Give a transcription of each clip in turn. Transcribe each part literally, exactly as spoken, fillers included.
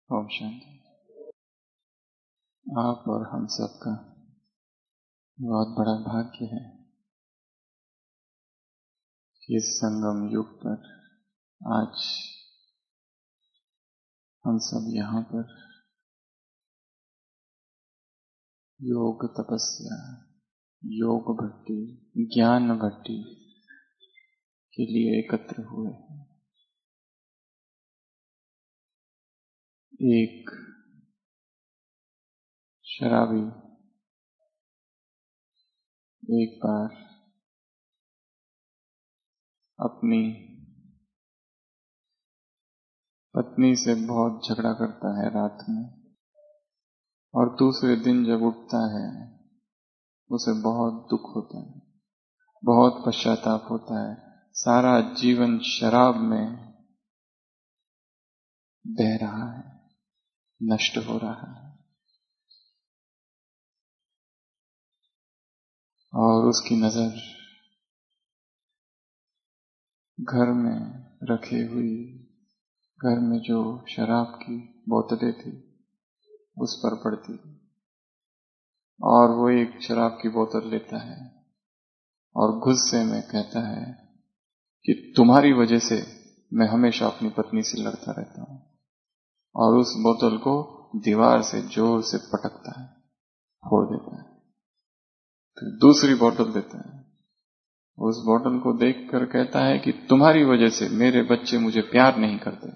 ओम शांति। आप और हम सबका बहुत बड़ा भाग्य है कि इस संगम युग पर आज हम सब यहाँ पर योग तपस्या, योग भट्टी, ज्ञान भट्टी के लिए एकत्र हुए हैं। एक शराबी एक बार अपनी पत्नी से बहुत झगड़ा करता है रात में, और दूसरे दिन जब उठता है उसे बहुत दुख होता है, बहुत पश्चाताप होता है। सारा जीवन शराब में बह रहा है, नष्ट हो रहा है। और उसकी नजर घर में रखी हुई, घर में जो शराब की बोतलें थी उस पर पड़ती, और वो एक शराब की बोतल लेता है और गुस्से में कहता है कि तुम्हारी वजह से मैं हमेशा अपनी पत्नी से लड़ता रहता हूं, और उस बोतल को दीवार से जोर से पटकता है, फोड़ देता है। फिर दूसरी बोतल देता है, उस बोतल को देखकर कहता है कि तुम्हारी वजह से मेरे बच्चे मुझे प्यार नहीं करते,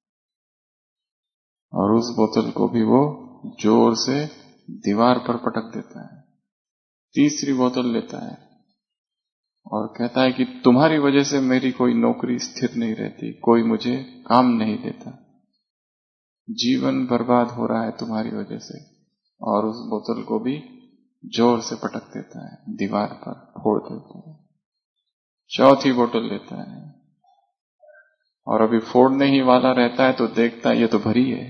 और उस बोतल को भी वो जोर से दीवार पर पटक देता है। तीसरी बोतल लेता है और कहता है कि तुम्हारी वजह से मेरी कोई नौकरी स्थिर नहीं रहती, कोई मुझे काम नहीं देता, जीवन बर्बाद हो रहा है तुम्हारी वजह से, और उस बोतल को भी जोर से पटक देता है, दीवार पर फोड़ देता है। चौथी बोतल लेता है और अभी फोड़ने ही वाला रहता है तो देखता है ये तो भरी है,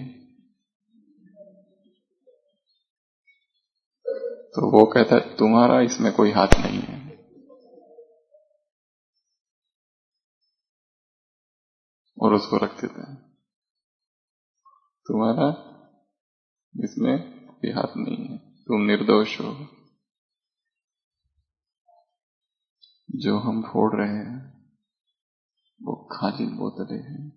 तो वो कहता है तुम्हारा इसमें कोई हाथ नहीं है, और उसको रख देता है। तुम्हारा इसमें कोई हाथ नहीं है, तुम निर्दोष हो। जो हम फोड़ रहे हैं वो खाली बोतलें हैं।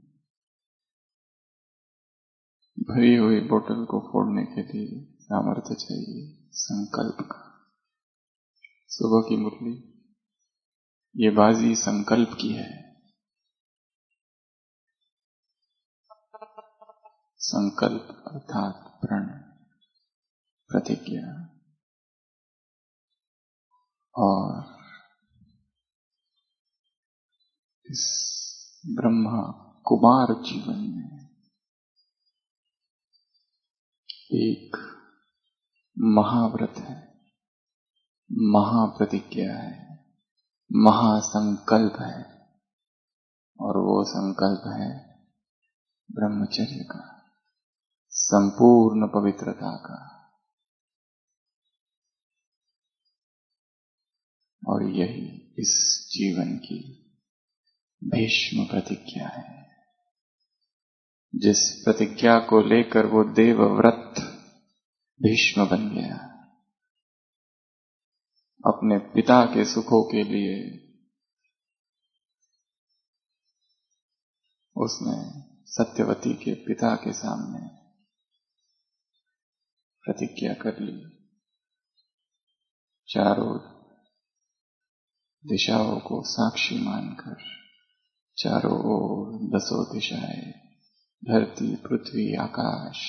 भरी हुई बोतल को फोड़ने के लिए सामर्थ्य चाहिए, संकल्प का। सुबह की मुरली, ये बाजी संकल्प की है। संकल्प अर्थात प्रण, प्रतिज्ञा। और इस ब्रह्मा कुमार जीवन में एक महाव्रत है, महाप्रतिज्ञा है, महासंकल्प है, और वो संकल्प है ब्रह्मचर्य का, संपूर्ण पवित्रता का। और यही इस जीवन की भीष्म प्रतिज्ञा है, जिस प्रतिज्ञा को लेकर वो देवव्रत भीष्म बन गया। अपने पिता के सुखों के लिए उसने सत्यवती के पिता के सामने प्रतिज्ञा कर ली। चारों दिशाओं को साक्षी मानकर, चारों ओर दसों दिशाएं, धरती, पृथ्वी, आकाश,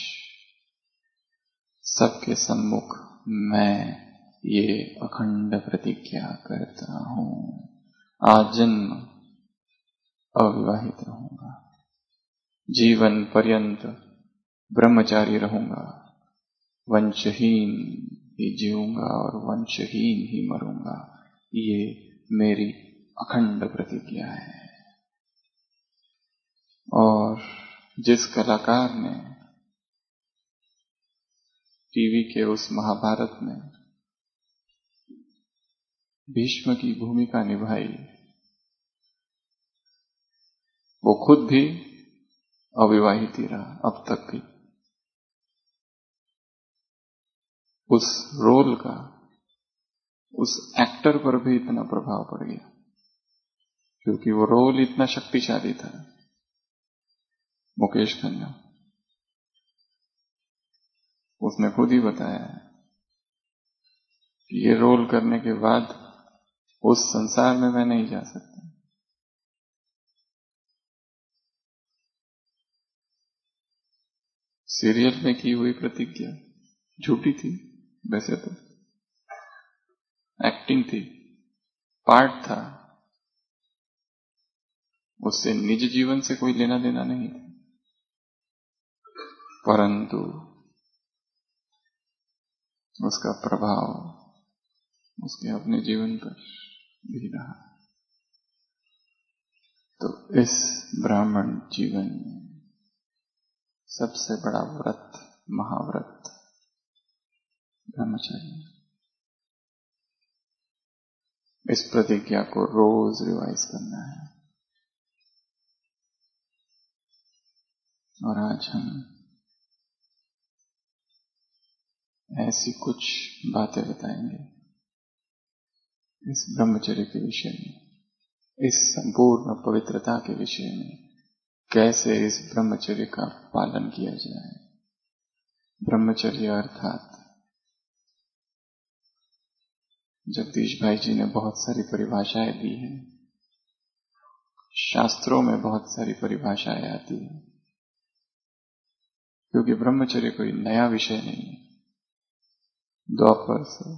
सबके सम्मुख मैं ये अखंड प्रतिज्ञा करता हूं, आजन्म अविवाहित रहूंगा, जीवन पर्यंत ब्रह्मचारी रहूंगा, वंशहीन ही जीऊंगा और वंशहीन ही मरूंगा। ये मेरी अखंड प्रतिज्ञा है। और जिस कलाकार ने टीवी के उस महाभारत में भीष्म की भूमिका निभाई, वो खुद भी अविवाहित ही रहा अब तक भी, उस रोल का उस एक्टर पर भी इतना प्रभाव पड़ गया, क्योंकि वो रोल इतना शक्तिशाली था। मुकेश खन्ना, उसने खुद ही बताया कि ये रोल करने के बाद उस संसार में मैं नहीं जा सकता। सीरियल में की हुई प्रतिज्ञा झूठी थी, वैसे तो एक्टिंग थी, पार्ट था, उससे निज जीवन से कोई लेना देना नहीं था, परंतु उसका प्रभाव उसके अपने जीवन पर भी रहा। तो इस ब्राह्मण जीवन में सबसे बड़ा व्रत, महाव्रत ब्रह्मचर्य। इस प्रतिज्ञा को रोज रिवाइज करना है। और आज हम ऐसी कुछ बातें बताएंगे इस ब्रह्मचर्य के विषय में, इस संपूर्ण पवित्रता के विषय में, कैसे इस ब्रह्मचर्य का पालन किया जाए। ब्रह्मचर्य अर्थात जगदीश भाई जी ने बहुत सारी परिभाषाएं दी हैं, शास्त्रों में बहुत सारी परिभाषाएं आती हैं, क्योंकि ब्रह्मचर्य कोई नया विषय नहीं है। द्वापर से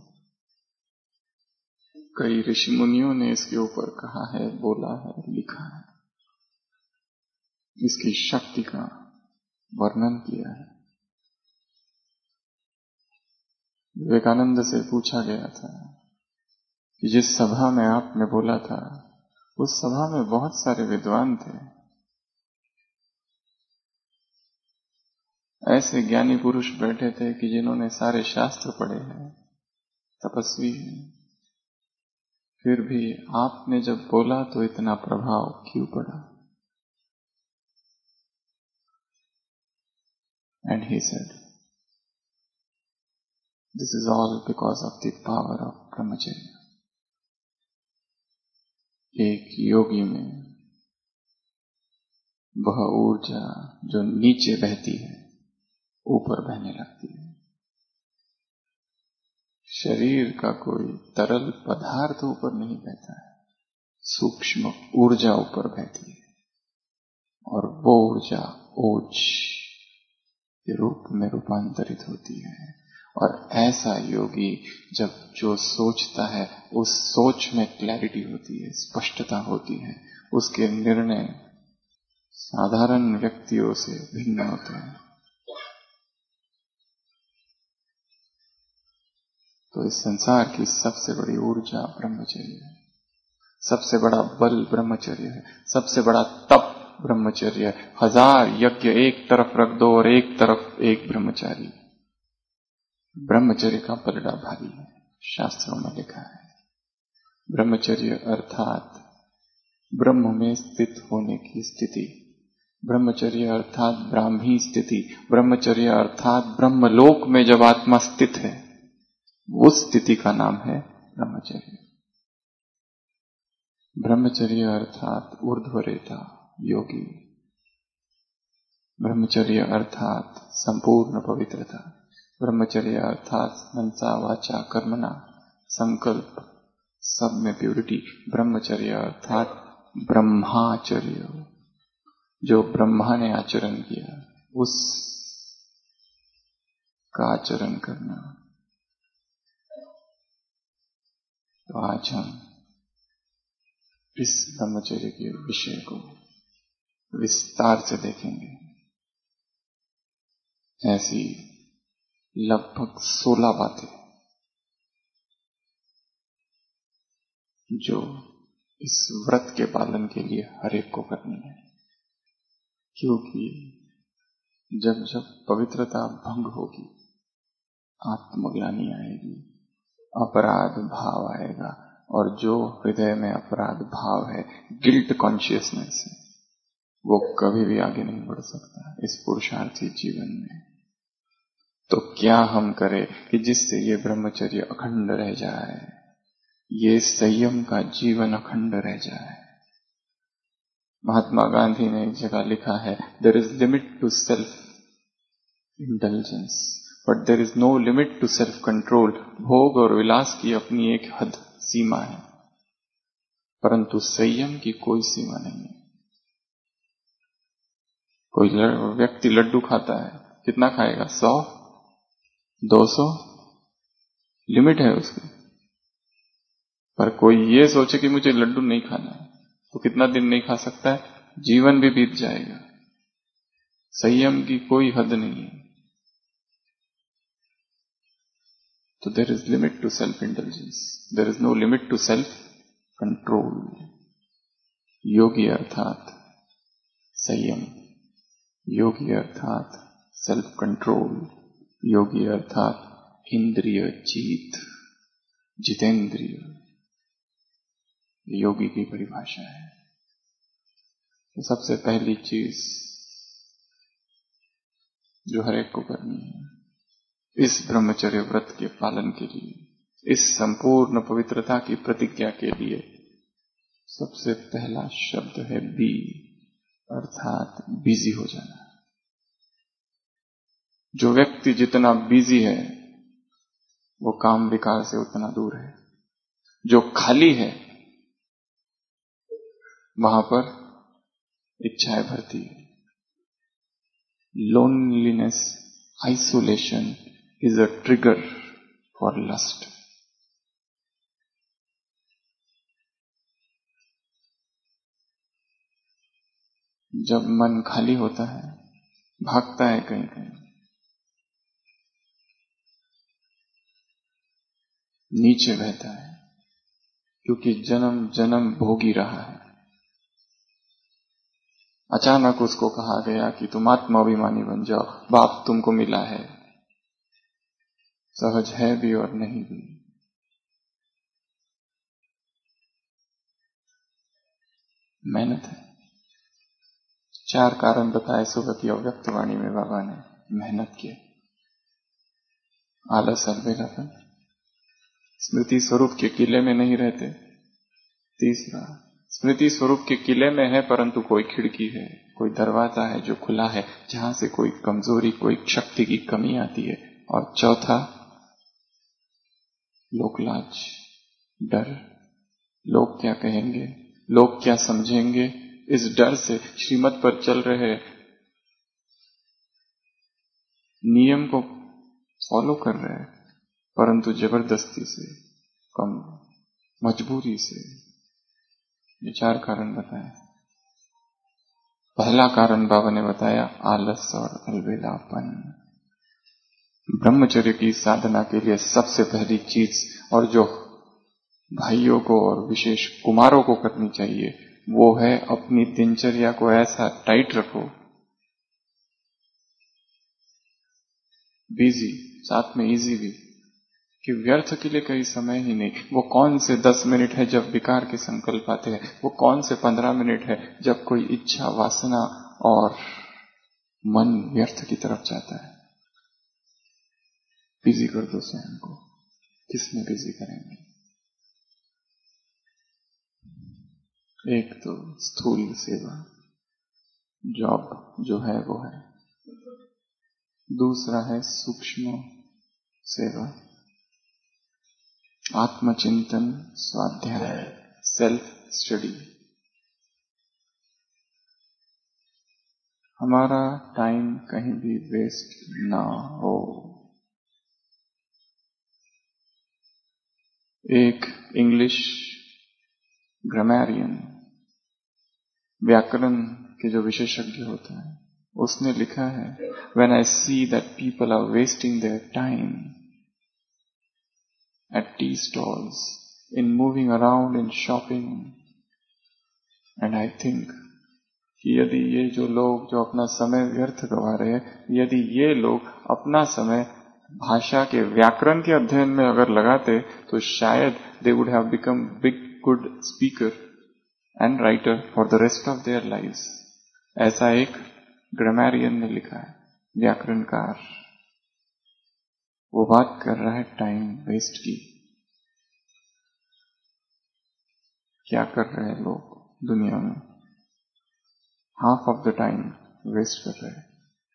कई ऋषि मुनियों ने इसके ऊपर कहा है, बोला है, लिखा है, इसकी शक्ति का वर्णन किया है। विवेकानंद से पूछा गया था कि जिस सभा में आपने बोला था, उस सभा में बहुत सारे विद्वान थे, ऐसे ज्ञानी पुरुष बैठे थे कि जिन्होंने सारे शास्त्र पढ़े हैं, तपस्वी हैं, फिर भी आपने जब बोला तो इतना प्रभाव क्यों पड़ा? And he said, this is all because of the power of brahmacharya. एक योगी में वह ऊर्जा जो नीचे बहती है, ऊपर बहने लगती है। शरीर का कोई तरल पदार्थ ऊपर नहीं बहता है, सूक्ष्म ऊर्जा ऊपर बहती है, और वो ऊर्जा ओज के रूप में रूपांतरित होती है। और ऐसा योगी जब जो सोचता है, उस सोच में क्लैरिटी होती है, स्पष्टता होती है, उसके निर्णय साधारण व्यक्तियों से भिन्न होते हैं। तो इस संसार की सबसे बड़ी ऊर्जा ब्रह्मचर्य है, सबसे बड़ा बल ब्रह्मचर्य है, सबसे बड़ा तप ब्रह्मचर्य है। हजार यज्ञ एक तरफ रख दो और एक तरफ एक ब्रह्मचारी, ब्रह्मचर्य का पलड़ा भारी है, शास्त्रों में लिखा है। ब्रह्मचर्य अर्थात ब्रह्म में स्थित होने की स्थिति, ब्रह्मचर्य अर्थात ब्राह्मी स्थिति, ब्रह्मचर्य अर्थात ब्रह्मलोक में जब आत्मा स्थित है, उस स्थिति का नाम है ब्रह्मचर्य। ब्रह्मचर्य अर्थात ऊर्ध्वरेता, योगी। ब्रह्मचर्य अर्थात संपूर्ण पवित्रता। ब्रह्मचर्य अर्थात मनसा वाचा कर्मणा, संकल्प सब में प्यूरिटी। ब्रह्मचर्य अर्थात ब्रह्माचर्य, जो ब्रह्मा ने आचरण किया उस का आचरण करना। तो आज हम इस ब्रह्मचर्य के विषय को विस्तार से देखेंगे। ऐसी लगभग सोलह बातें जो इस व्रत के पालन के लिए हर एक को करनी है, क्योंकि जब जब पवित्रता भंग होगी, आत्मग्लानि आएगी, अपराध भाव आएगा, और जो हृदय में अपराध भाव है, गिल्ट कॉन्शियसनेस है, वो कभी भी आगे नहीं बढ़ सकता इस पुरुषार्थी जीवन में। तो क्या हम करें कि जिससे ये ब्रह्मचर्य अखंड रह जाए, ये संयम का जीवन अखंड रह जाए। महात्मा गांधी ने एक जगह लिखा है, there is limit to self intelligence but there is no limit to self control. भोग और विलास की अपनी एक हद सीमा है, परंतु संयम की कोई सीमा नहीं है। कोई व्यक्ति लड्डू खाता है, कितना खाएगा? सौ, दो सौ, लिमिट है उसकी। पर कोई ये सोचे कि मुझे लड्डू नहीं खाना है, तो कितना दिन नहीं खा सकता है? जीवन भी बीत जाएगा। संयम की कोई हद नहीं है। तो there is limit to self intelligence, there is no limit to self control. योगी अर्थात संयम, योगी अर्थात सेल्फ कंट्रोल, योगी अर्थात इंद्रिय जीत, जितेंद्रिय, योगी की परिभाषा है। तो सबसे पहली चीज जो हर एक को करनी है इस ब्रह्मचर्य व्रत के पालन के लिए, इस संपूर्ण पवित्रता की प्रतिज्ञा के लिए, सबसे पहला शब्द है बी, अर्थात बिजी हो जाना। जो व्यक्ति जितना बिजी है वो काम विकार से उतना दूर है। जो खाली है वहां पर इच्छाएं भरती है। Loneliness, isolation is a trigger for lust. जब मन खाली होता है, भागता है कहीं कहीं, नीचे बहता है, क्योंकि जन्म जन्म भोगी रहा है। अचानक उसको कहा गया कि तुम आत्माभिमानी बन जाओ, बाप तुमको मिला है। सहज है भी और नहीं भी। मेहनत है। चार कारण बताए सुबह की अव्यक्त वाणी में बाबा ने। मेहनत की, आलस, अलबेलापन, स्मृति स्वरूप के किले में नहीं रहते। तीसरा, स्मृति स्वरूप के किले में है परंतु कोई खिड़की है, कोई दरवाजा है जो खुला है, जहां से कोई कमजोरी, कोई शक्ति की कमी आती है। और चौथा, लोकलाज, डर, लोग क्या कहेंगे, लोग क्या समझेंगे, इस डर से श्रीमत पर चल रहे नियम को फॉलो कर रहे हैं परंतु जबरदस्ती से, कम मजबूरी से। ये चार कारण बताए। पहला कारण बाबा ने बताया आलस और अलबेलापन। ब्रह्मचर्य की साधना के लिए सबसे पहली चीज, और जो भाइयों को और विशेष कुमारों को करनी चाहिए, वो है अपनी दिनचर्या को ऐसा टाइट रखो, बिजी साथ में इजी भी, कि व्यर्थ के लिए कई समय ही नहीं। वो कौन से दस मिनट है जब विकार के संकल्प आते हैं, वो कौन से पंद्रह मिनट है जब कोई इच्छा, वासना और मन व्यर्थ की तरफ जाता है। बिजी कर दो स्वयं को। किसमें बिजी करेंगे? एक तो स्थूल सेवा, जॉब जो है वो है। दूसरा है सूक्ष्म सेवा, आत्मचिंतन, स्वाध्याय, सेल्फ स्टडी। हमारा टाइम कहीं भी वेस्ट ना हो। एक इंग्लिश ग्रामरियन, व्याकरण के जो विशेषज्ञ होता है, उसने लिखा है, When I see that people are wasting their time at tea stalls, in moving around, in shopping, and I think कि यदि ये जो लोग जो अपना समय व्यर्थ गवा रहे हैं, यदि ये लोग अपना समय भाषा के व्याकरण के अध्ययन में अगर लगाते तो शायद they would have become big good speaker and writer for the rest of their lives. ऐसा एक ग्रामरियन ने लिखा है, व्याकरणकार। वो बात कर रहा है टाइम वेस्ट की। क्या कर रहे हैं लोग दुनिया में? Half of the time waste कर रहे हैं।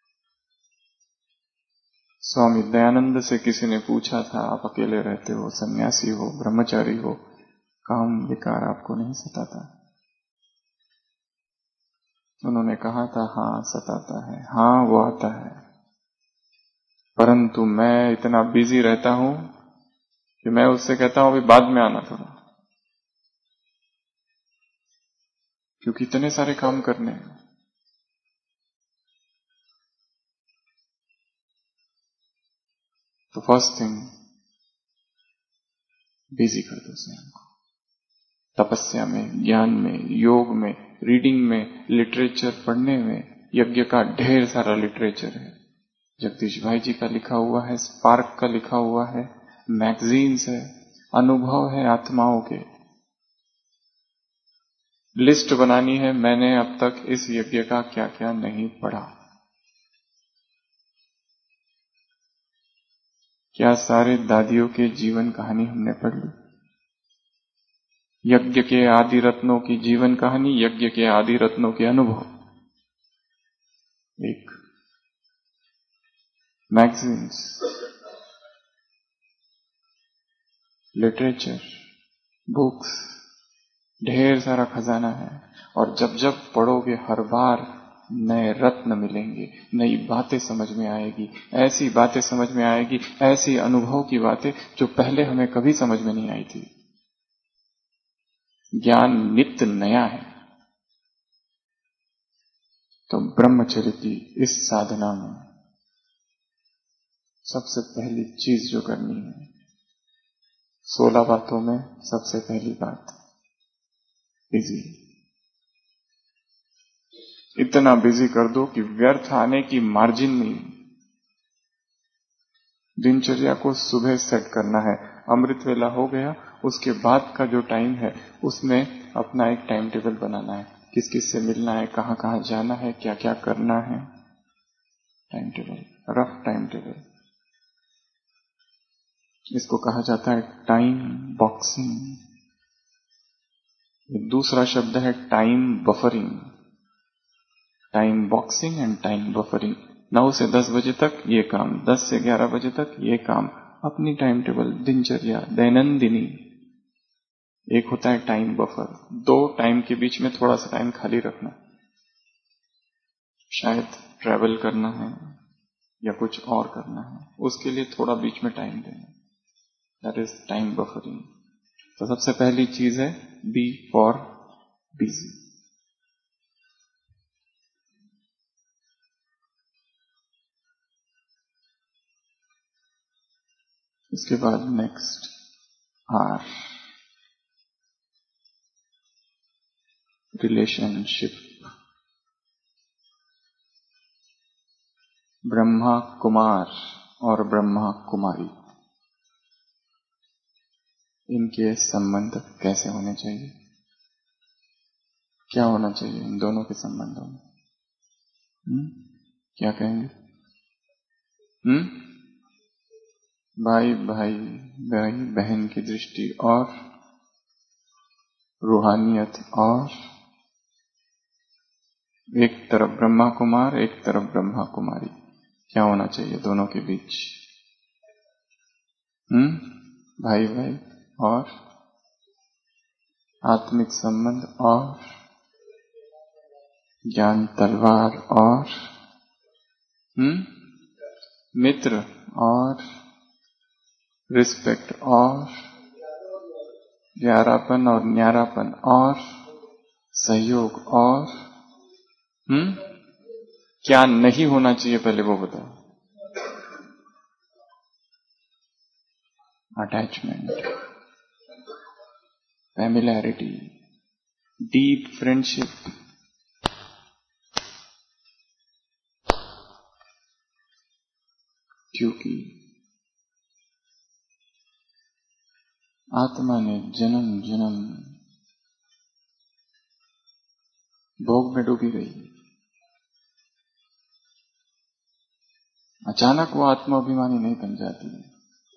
स्वामी दयानंद से किसी ने पूछा था, आप अकेले रहते हो, सन्यासी हो, ब्रह्मचारी हो, काम विकार आपको नहीं सताता? उन्होंने कहा था, हाँ सताता है, हाँ वो आता है, परंतु मैं इतना बिजी रहता हूं कि मैं उससे कहता हूं अभी बाद में आना थोड़ा, क्योंकि इतने सारे काम करने हैं। तो फर्स्ट थिंग, बिजी कर दो स्वयं को, तपस्या में, ज्ञान में, योग में, रीडिंग में, लिटरेचर पढ़ने में। यज्ञ का ढेर सारा लिटरेचर है, जगदीश भाई जी का लिखा हुआ है, स्पार्क का लिखा हुआ है, मैगजीन्स है, अनुभव है आत्माओं के। लिस्ट बनानी है, मैंने अब तक इस यज्ञ का क्या क्या नहीं पढ़ा। क्या सारे दादियों के जीवन कहानी हमने पढ़ ली? यज्ञ के आदि रत्नों की जीवन कहानी, यज्ञ के आदि रत्नों के अनुभव। एक मैगजीन्स, लिटरेचर, बुक्स, ढेर सारा खजाना है। और जब जब पढ़ोगे हर बार नए रत्न मिलेंगे, नई बातें समझ में आएगी, ऐसी बातें समझ में आएगी, ऐसी अनुभव की बातें जो पहले हमें कभी समझ में नहीं आई थी। ज्ञान नित्य नया है। तो ब्रह्मचर्य की इस साधना में सबसे पहली चीज जो करनी है, सोलह बातों में सबसे पहली बात, बिजी। इतना बिजी कर दो कि व्यर्थ आने की मार्जिन नहीं। दिनचर्या को सुबह सेट करना है, अमृत वेला हो गया, उसके बाद का जो टाइम है उसमें अपना एक टाइम टेबल बनाना है, किस किस से मिलना है, कहां कहां जाना है, क्या क्या करना है। Time table, rough time table, इसको कहा जाता है टाइम बॉक्सिंग। दूसरा शब्द है time buffering. Time boxing and time buffering. नौ से दस बजे तक ये काम, दस से ग्यारह बजे तक ये काम, अपनी टाइम टेबल, दिनचर्या, दैनंदिनी। एक होता है टाइम बफर, दो टाइम के बीच में थोड़ा सा टाइम खाली रखना, शायद ट्रैवल करना है या कुछ और करना है, उसके लिए थोड़ा बीच में टाइम देना, दैट इज टाइम बफरिंग। तो सबसे पहली चीज है बी फॉर बिजी। इसके बाद next R, relationship. Brahma Kumar और ब्रह्मा कुमारी, इनके संबंध कैसे होने चाहिए? क्या होना चाहिए इन दोनों के संबंधों में? हुँ? क्या कहेंगे? हुँ? भाई भाई, भाई बहन की दृष्टि और रूहानियत, और एक तरफ ब्रह्मा कुमार, एक तरफ ब्रह्मा कुमारी, क्या होना चाहिए दोनों के बीच? हुँ? भाई भाई और आत्मिक संबंध, और ज्ञान तलवार, और हुँ? मित्र, और रिस्पेक्ट, और प्यारापन और न्यारापन, और सहयोग, और हम्म क्या नहीं होना चाहिए पहले वो बताओ। Attachment, familiarity, deep friendship. क्योंकि आत्मा ने जन्म जन्म भोग में डूबी गई, अचानक वो आत्माभिमानी नहीं बन जाती है।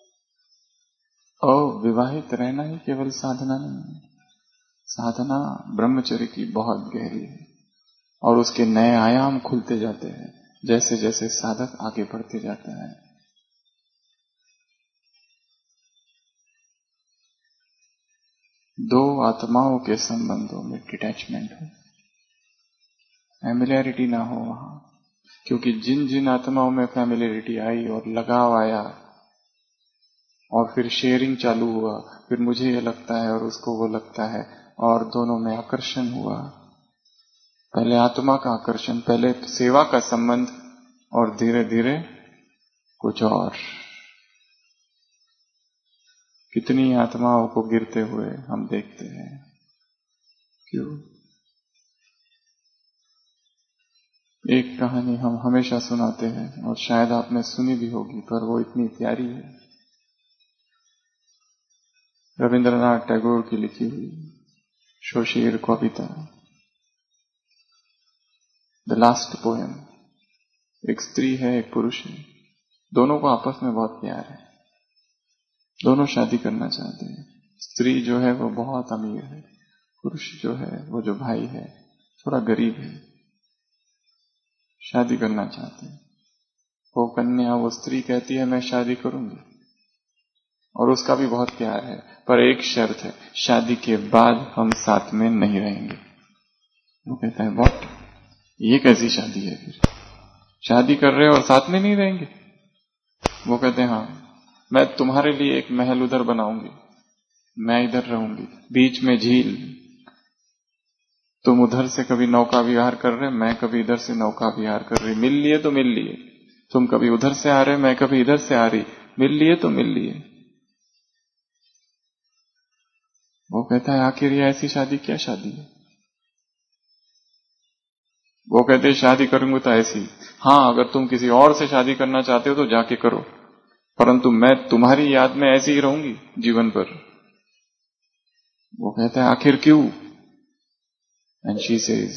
अविवाहित रहना ही केवल साधना नहीं है, साधना ब्रह्मचर्य की बहुत गहरी है और उसके नए आयाम खुलते जाते हैं जैसे जैसे साधक आगे बढ़ते जाता है। दो आत्माओं के संबंधों में डिटैचमेंट हो, फैमिलियरिटी ना हो वहां, क्योंकि जिन जिन आत्माओं में फैमिलियरिटी आई और लगाव आया और फिर शेयरिंग चालू हुआ, फिर मुझे ये लगता है और उसको वो लगता है और दोनों में आकर्षण हुआ, पहले आत्मा का आकर्षण, पहले सेवा का संबंध और धीरे धीरे कुछ और। कितनी आत्माओं को गिरते हुए हम देखते हैं। क्यों? एक कहानी हम हमेशा सुनाते हैं और शायद आपने सुनी भी होगी, पर वो इतनी प्यारी है, रविंद्रनाथ टैगोर की लिखी हुई Shesher Kobita, the last poem. एक स्त्री है, एक पुरुष है, दोनों को आपस में बहुत प्यार है, दोनों शादी करना चाहते हैं। स्त्री जो है वो बहुत अमीर है, पुरुष जो है वो जो भाई है थोड़ा गरीब है, शादी करना चाहते हैं। वो कन्या, वो स्त्री कहती है मैं शादी करूंगी और उसका भी बहुत प्यार है, पर एक शर्त है, शादी के बाद हम साथ में नहीं रहेंगे। वो कहता है व्हाट, ये कैसी शादी है? फिर शादी कर रहे हो और साथ में नहीं रहेंगे? वो कहते हैं हाँ, मैं तुम्हारे लिए एक महल उधर बनाऊंगी, मैं इधर रहूंगी, बीच में झील, तुम उधर से कभी नौका विहार कर रहे, मैं कभी इधर से नौका विहार कर रही, मिल लिए तो मिल लिए, तुम कभी उधर से आ रहे, मैं कभी इधर से आ रही, मिल लिए तो मिल लिए। वो कहता है आखिर ये ऐसी शादी क्या शादी है? वो कहते हैं शादी करूंगा तो ऐसी, हाँ अगर तुम किसी और से शादी करना चाहते हो तो जाके करो, परंतु मैं तुम्हारी याद में ऐसी ही रहूंगी जीवन भर। वो कहता है आखिर क्यों? एंड शी सेज,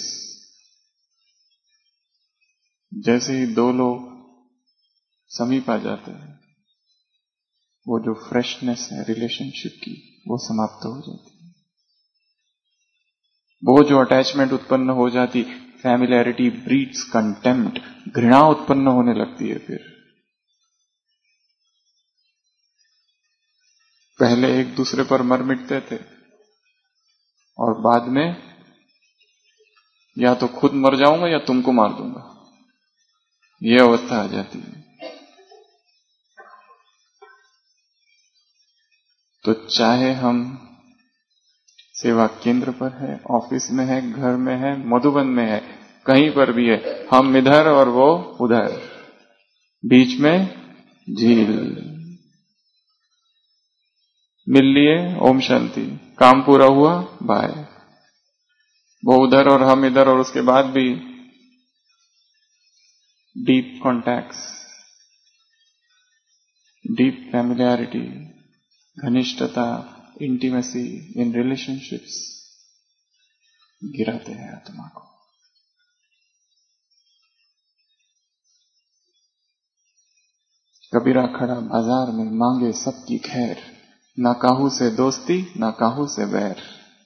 जैसे ही दो लोग समीप आ जाते हैं, वो जो फ्रेशनेस है रिलेशनशिप की वो समाप्त हो जाती है, वो जो अटैचमेंट उत्पन्न हो जाती, फैमिलियरिटी ब्रीड्स कंटेम्प्ट, घृणा उत्पन्न होने लगती है। फिर पहले एक दूसरे पर मर मिटते थे और बाद में या तो खुद मर जाऊंगा या तुमको मार दूंगा, ये अवस्था आ जाती है। तो चाहे हम सेवा केंद्र पर है, ऑफिस में है, घर में है, मधुबन में है, कहीं पर भी है, हम इधर और वो उधर, बीच में झील, मिल लिए ओम शांति, काम पूरा हुआ बाय, वो उधर और हम इधर, और उसके बाद भी डीप कॉन्टैक्ट्स, डीप फैमिलियरिटी, घनिष्ठता, इंटीमेसी इन रिलेशनशिप्स गिराते हैं आत्मा को। कबीरा खड़ा बाजार में मांगे सबकी खैर, ना काहू से दोस्ती ना काहू से बैर,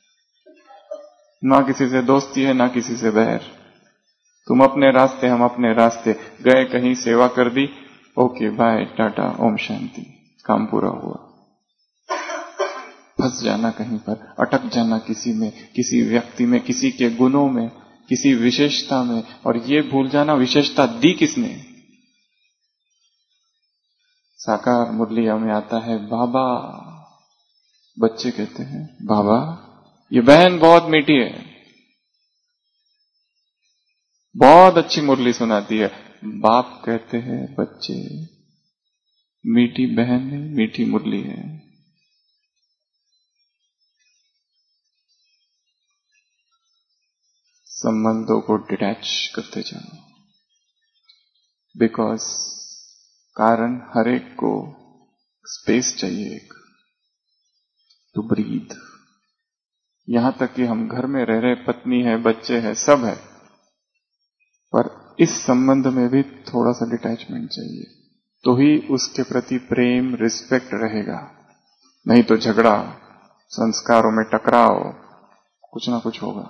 ना किसी से दोस्ती है ना किसी से बैर, तुम अपने रास्ते हम अपने रास्ते, गए कहीं सेवा कर दी, ओके बाय टाटा ओम शांति, काम पूरा हुआ। फंस जाना कहीं पर, अटक जाना किसी में, किसी व्यक्ति में, किसी के गुणों में, किसी विशेषता में, और ये भूल जाना विशेषता दी किसने। साकार मुरलिया में आता है बाबा, बच्चे कहते हैं बाबा ये बहन बहुत मीठी है, बहुत अच्छी मुरली सुनाती है। बाप कहते हैं बच्चे मीठी बहन है, मीठी मुरली है। संबंधों को डिटैच करते जाओ, बिकॉज कारण हर एक को स्पेस चाहिए एक टू ब्रीथ। यहां तक कि हम घर में रह रहे, पत्नी है, बच्चे हैं, सब है, पर इस संबंध में भी थोड़ा सा डिटैचमेंट चाहिए, तो ही उसके प्रति प्रेम, रिस्पेक्ट रहेगा। नहीं तो झगड़ा, संस्कारों में टकराव, कुछ ना कुछ होगा।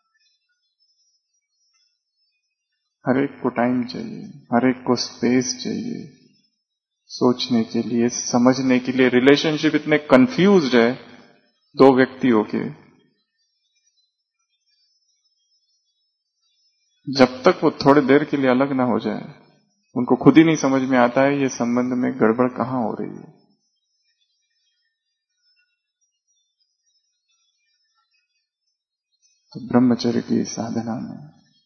हर एक को टाइम चाहिए, हर एक को स्पेस चाहिए सोचने के लिए, समझने के लिए। रिलेशनशिप इतने कंफ्यूज्ड है दो व्यक्तियों के, जब तक वो थोड़ी देर के लिए अलग ना हो जाए, उनको खुद ही नहीं समझ में आता है ये संबंध में गड़बड़ कहां हो रही है। तो ब्रह्मचर्य की साधना में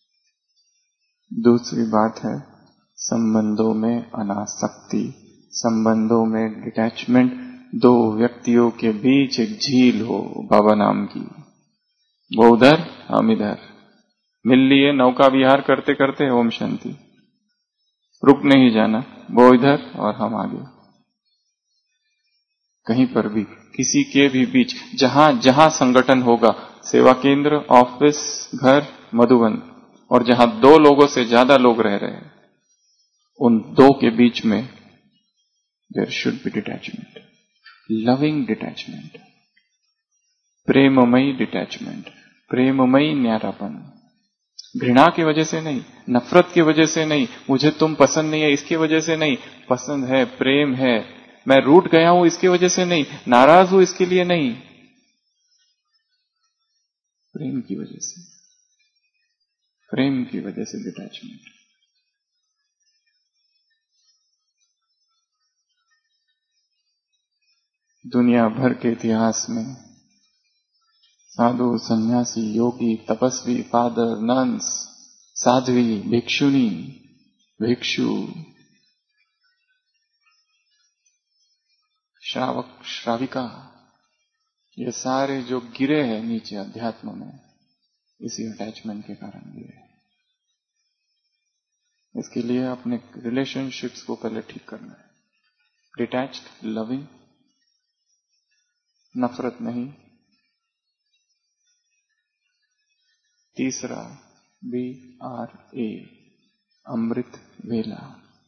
दूसरी बात है संबंधों में अनासक्ति, संबंधों में डिटैचमेंट। दो व्यक्तियों के बीच एक झील हो बाबा नाम की, वो उधर हम इधर, मिल लिए, नौका विहार करते करते ओम शांति, रुक नहीं जाना, वो इधर और हम आगे। कहीं पर भी, किसी के भी बीच, जहां जहां संगठन होगा, सेवा केंद्र, ऑफिस, घर, मधुबन, और जहां दो लोगों से ज्यादा लोग रह रहे हैं, उन दो के बीच में there should be detachment, loving detachment, प्रेममयी डिटैचमेंट, प्रेममयी न्यारापन। घृणा की वजह से नहीं, नफरत की वजह से नहीं, मुझे तुम पसंद नहीं है इसकी वजह से नहीं, पसंद है, प्रेम है, मैं रूठ गया हूं इसकी वजह से नहीं, नाराज हूं इसके लिए नहीं, प्रेम की वजह से, प्रेम की वजह से डिटैचमेंट। दुनिया भर के इतिहास में साधु, सन्यासी, योगी, तपस्वी, फादर, नन्स, साध्वी, भिक्षुनी, भिक्षु, श्रावक, श्राविका, ये सारे जो गिरे हैं नीचे अध्यात्म में, इसी अटैचमेंट के कारण गिरे। इसके लिए अपने रिलेशनशिप्स को पहले ठीक करना है। डिटैच्ड, लविंग, नफरत नहीं। तीसरा बी आर ए, अमृत वेला।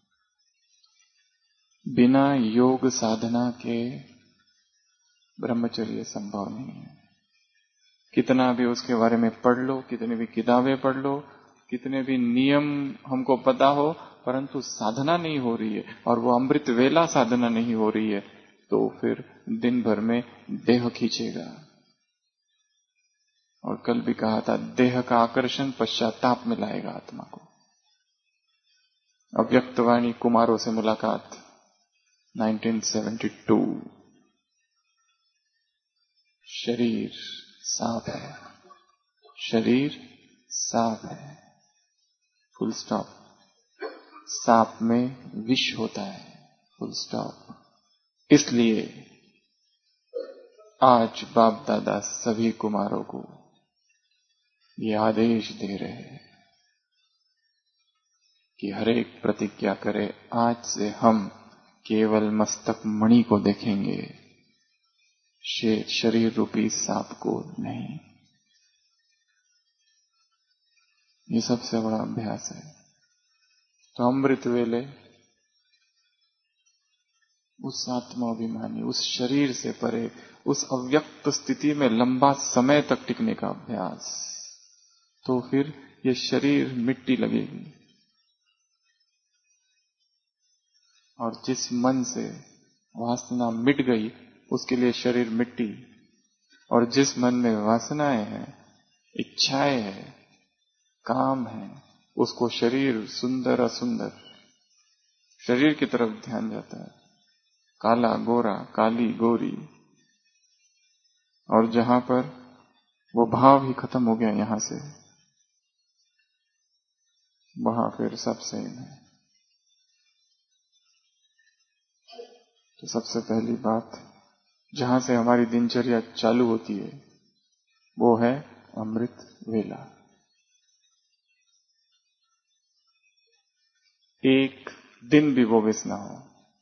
बिना योग साधना के ब्रह्मचर्य संभव नहीं है। कितना भी उसके बारे में पढ़ लो, कितनी भी किताबें पढ़ लो, कितने भी नियम हमको पता हो, परंतु साधना नहीं हो रही है, और वो अमृत वेला साधना नहीं हो रही है, तो फिर दिन भर में देह खींचेगा। और कल भी कहा था, देह का आकर्षण पश्चाताप में लाएगा आत्मा को। अव्यक्तवाणी कुमारों से मुलाकात नाइनटीन सेवेंटी टू। शरीर सांप है, शरीर सांप है, फुल स्टॉप। सांप में विष होता है, फुल स्टॉप। इसलिए आज बाप दादा सभी कुमारों को ये आदेश दे रहे हैं कि हर एक प्रतिज्ञा करे, आज से हम केवल मस्तक मणि को देखेंगे, शरीर रूपी सांप को नहीं। ये सबसे बड़ा अभ्यास है। तो अमृत वेले उस आत्माभिमानी, उस शरीर से परे, उस अव्यक्त स्थिति में लंबा समय तक टिकने का अभ्यास। तो फिर ये शरीर मिट्टी लगेगी, और जिस मन से वासना मिट गई उसके लिए शरीर मिट्टी, और जिस मन में वासनाएं हैं, इच्छाएं हैं, काम है, उसको शरीर सुंदर असुंदर, शरीर की तरफ ध्यान जाता है, काला गोरा, काली गोरी। और जहां पर वो भाव ही खत्म हो गया यहां से, वहां फिर सब सेम है। तो सबसे पहली बात जहां से हमारी दिनचर्या चालू होती है वो है अमृत वेला। एक दिन भी वो मिस ना हो।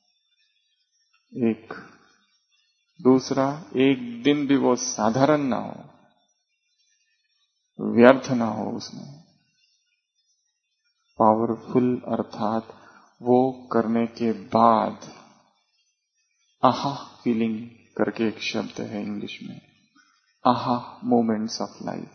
एक दूसरा, एक दिन भी वो साधारण ना हो, व्यर्थ ना हो उसमें। पावरफुल अर्थात वो करने के बाद आहा फीलिंग करके एक शब्द है इंग्लिश में, आहा मोमेंट्स ऑफ लाइफ,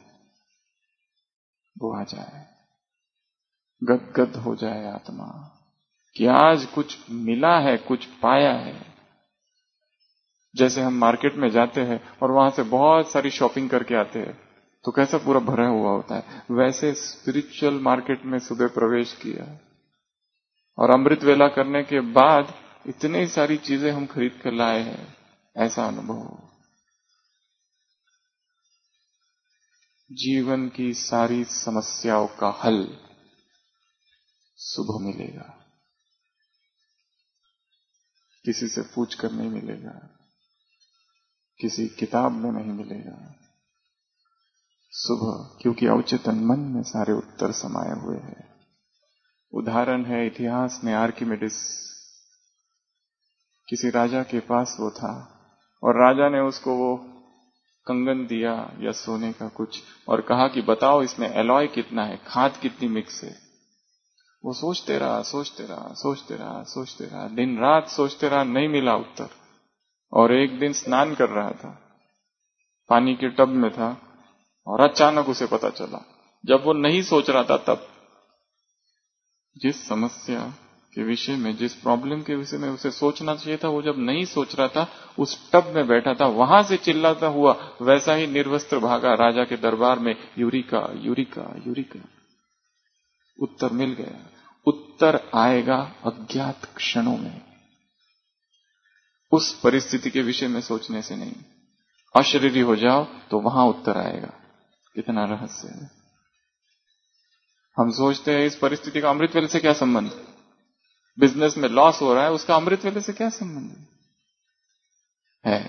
वो आ जाए, गदगद हो जाए आत्मा कि आज कुछ मिला है, कुछ पाया है। जैसे हम मार्केट में जाते हैं और वहां से बहुत सारी शॉपिंग करके आते हैं तो कैसा पूरा भरा हुआ होता है, वैसे स्पिरिचुअल मार्केट में सुबह प्रवेश किया और अमृत वेला करने के बाद इतनी सारी चीजें हम खरीद कर लाए हैं, ऐसा अनुभव। जीवन की सारी समस्याओं का हल सुबह मिलेगा, किसी से पूछ कर नहीं मिलेगा, किसी किताब में नहीं मिलेगा, सुबह, क्योंकि अवचेतन मन में सारे उत्तर समाये हुए हैं। उदाहरण है इतिहास में आर्किमिडीज, किसी राजा के पास वो था और राजा ने उसको वो कंगन दिया या सोने का कुछ और कहा कि बताओ इसमें एलॉय कितना है, खाद कितनी मिक्स है। वो सोचते रहा सोचते रहा सोचते रहा सोचते रहा दिन रात सोचते रहा, नहीं मिला उत्तर। और एक दिन स्नान कर रहा था, पानी के टब में था और अचानक उसे पता चला, जब वो नहीं सोच रहा था तब, जिस समस्या के विषय में, जिस प्रॉब्लम के विषय में उसे सोचना चाहिए था, वो जब नहीं सोच रहा था, उस टब में बैठा था, वहां से चिल्लाता हुआ वैसा ही निर्वस्त्र भागा राजा के दरबार में, यूरिका यूरिका यूरिका। उत्तर मिल गया। उत्तर आएगा अज्ञात क्षणों में, उस परिस्थिति के विषय में सोचने से नहीं। अशरीरी हो जाओ तो वहां उत्तर आएगा। कितना रहस्य है। हम सोचते हैं इस परिस्थिति का अमृत वेले से क्या संबंध, बिजनेस में लॉस हो रहा है उसका अमृत वेले से क्या संबंध है,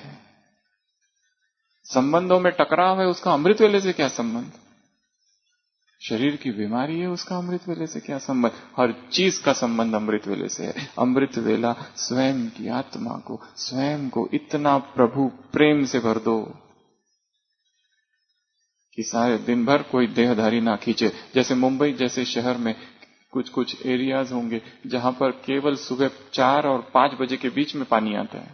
संबंधों में टकराव है उसका अमृत वेले से क्या संबंध, शरीर की बीमारी है उसका अमृत वेले से क्या संबंध। हर चीज का संबंध अमृत वेले से है। अमृत वेला स्वयं की आत्मा को, स्वयं को इतना प्रभु प्रेम से भर दो कि सारे दिन भर कोई देहधारी ना खींचे। जैसे मुंबई जैसे शहर में कुछ कुछ एरियाज होंगे जहां पर केवल सुबह चार और पांच बजे के बीच में पानी आता है,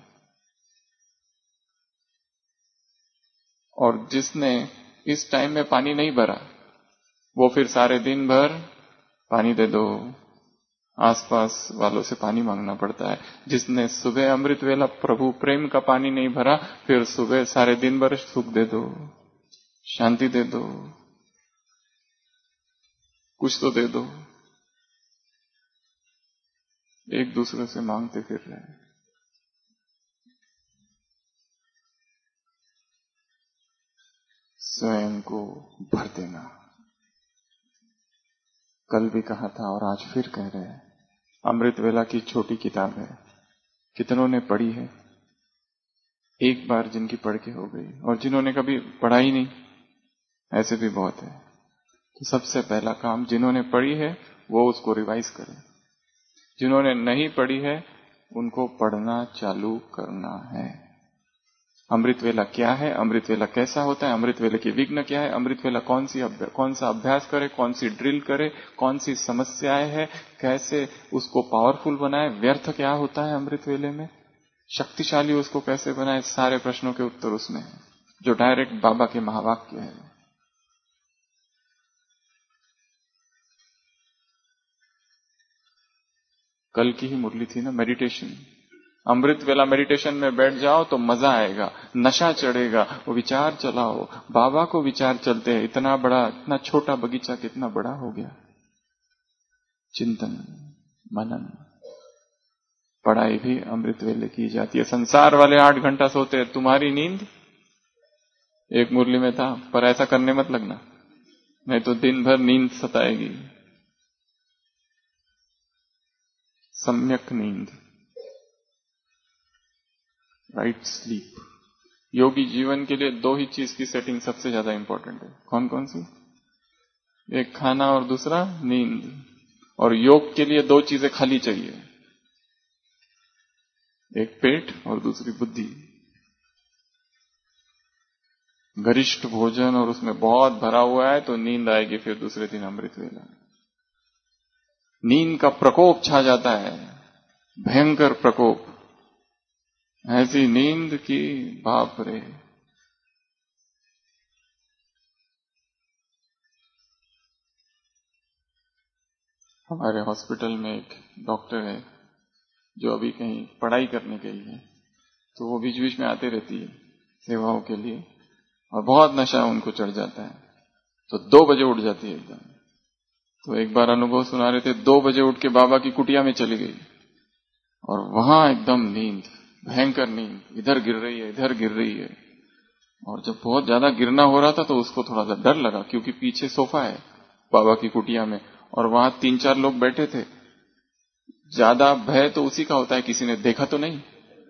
और जिसने इस टाइम में पानी नहीं भरा वो फिर सारे दिन भर पानी दे दो, आसपास वालों से पानी मांगना पड़ता है। जिसने सुबह अमृत वेला प्रभु प्रेम का पानी नहीं भरा, फिर सुबह सारे दिन भर सुख दे दो, शांति दे दो, कुछ तो दे दो, एक दूसरे से मांगते फिर रहे। स्वयं को भर देना। कल भी कहा था और आज फिर कह रहे हैं, अमृत वेला की छोटी किताब है, कितनों ने पढ़ी है, एक बार जिनकी पढ़ के हो गई, और जिन्होंने कभी पढ़ा ही नहीं ऐसे भी बहुत है। तो सबसे पहला काम, जिन्होंने पढ़ी है वो उसको रिवाइज करें, जिन्होंने नहीं पढ़ी है उनको पढ़ना चालू करना है। अमृत वेला क्या है, अमृत वेला कैसा होता है, अमृत वेले की विघ्न क्या है, अमृत वेला कौन सी कौन सा अभ्यास करे, कौन सी ड्रिल करे, कौन सी समस्याएं है, कैसे उसको पावरफुल बनाए, व्यर्थ क्या होता है अमृत वेले में, शक्तिशाली उसको कैसे बनाए, सारे प्रश्नों के उत्तर उसमें है, जो डायरेक्ट बाबा के महावाक्य है। कल की ही मुरली थी ना, मेडिटेशन। अमृत वेला मेडिटेशन में बैठ जाओ तो मजा आएगा, नशा चढ़ेगा, वो विचार चलाओ, बाबा को विचार चलते हैं। इतना बड़ा, इतना छोटा बगीचा कितना बड़ा हो गया। चिंतन, मनन, पढ़ाई भी अमृत वेले की जाती है। संसार वाले आठ घंटा सोते हैं, तुम्हारी नींद एक मुरली में था, पर ऐसा करने मत लगना, नहीं तो दिन भर नींद सताएगी। सम्यक नींद, राइट स्लीप। योगी जीवन के लिए दो ही चीज की सेटिंग सबसे ज्यादा इंपॉर्टेंट है। कौन कौन सी? एक खाना और दूसरा नींद। और योग के लिए दो चीजें खाली चाहिए, एक पेट और दूसरी बुद्धि। गरिष्ठ भोजन और उसमें बहुत भरा हुआ है तो नींद आएगी फिर दूसरे दिन अमृत वेला। नींद का प्रकोप छा जाता है, भयंकर प्रकोप। ऐसी नींद की बाप रे। हमारे हॉस्पिटल में एक डॉक्टर है जो अभी कहीं पढ़ाई करने गई है, तो वो बीच बीच में आते रहती है सेवाओं के लिए, और बहुत नशा उनको चढ़ जाता है, तो दो बजे उठ जाती है एकदम। तो एक बार अनुभव सुना रहे थे, दो बजे उठ के बाबा की कुटिया में चली गई और वहां एकदम नींद, भयंकर नींद, इधर गिर रही है इधर गिर रही है। और जब बहुत ज्यादा गिरना हो रहा था तो उसको थोड़ा सा डर लगा, क्योंकि पीछे सोफा है बाबा की कुटिया में और वहां तीन चार लोग बैठे थे। ज्यादा भय तो उसी का होता है, किसी ने देखा तो नहीं।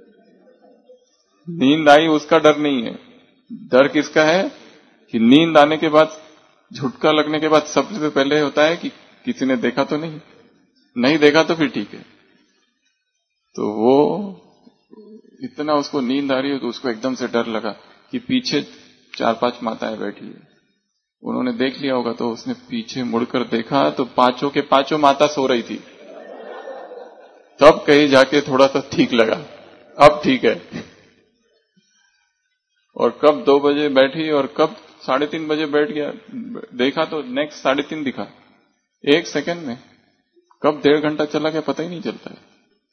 नींद आई उसका डर नहीं है, डर किसका है कि नींद आने के बाद, झुटका लगने के बाद सबसे पहले होता है कि किसी ने देखा तो नहीं, नहीं देखा तो फिर ठीक है। तो वो इतना उसको नींद आ रही है तो उसको एकदम से डर लगा कि पीछे चार पांच माताएं बैठी है, उन्होंने देख लिया होगा, तो उसने पीछे मुड़कर देखा तो पांचों के पांचों माता सो रही थी। तब कहीं जाके थोड़ा सा ठीक लगा, अब ठीक है। और कब दो बजे बैठी और कब साढ़े तीन बजे बैठ गया, देखा तो नेक्स्ट साढ़े तीन दिखा, एक सेकंड में। कब डेढ़ घंटा चला गया पता ही नहीं चलता है।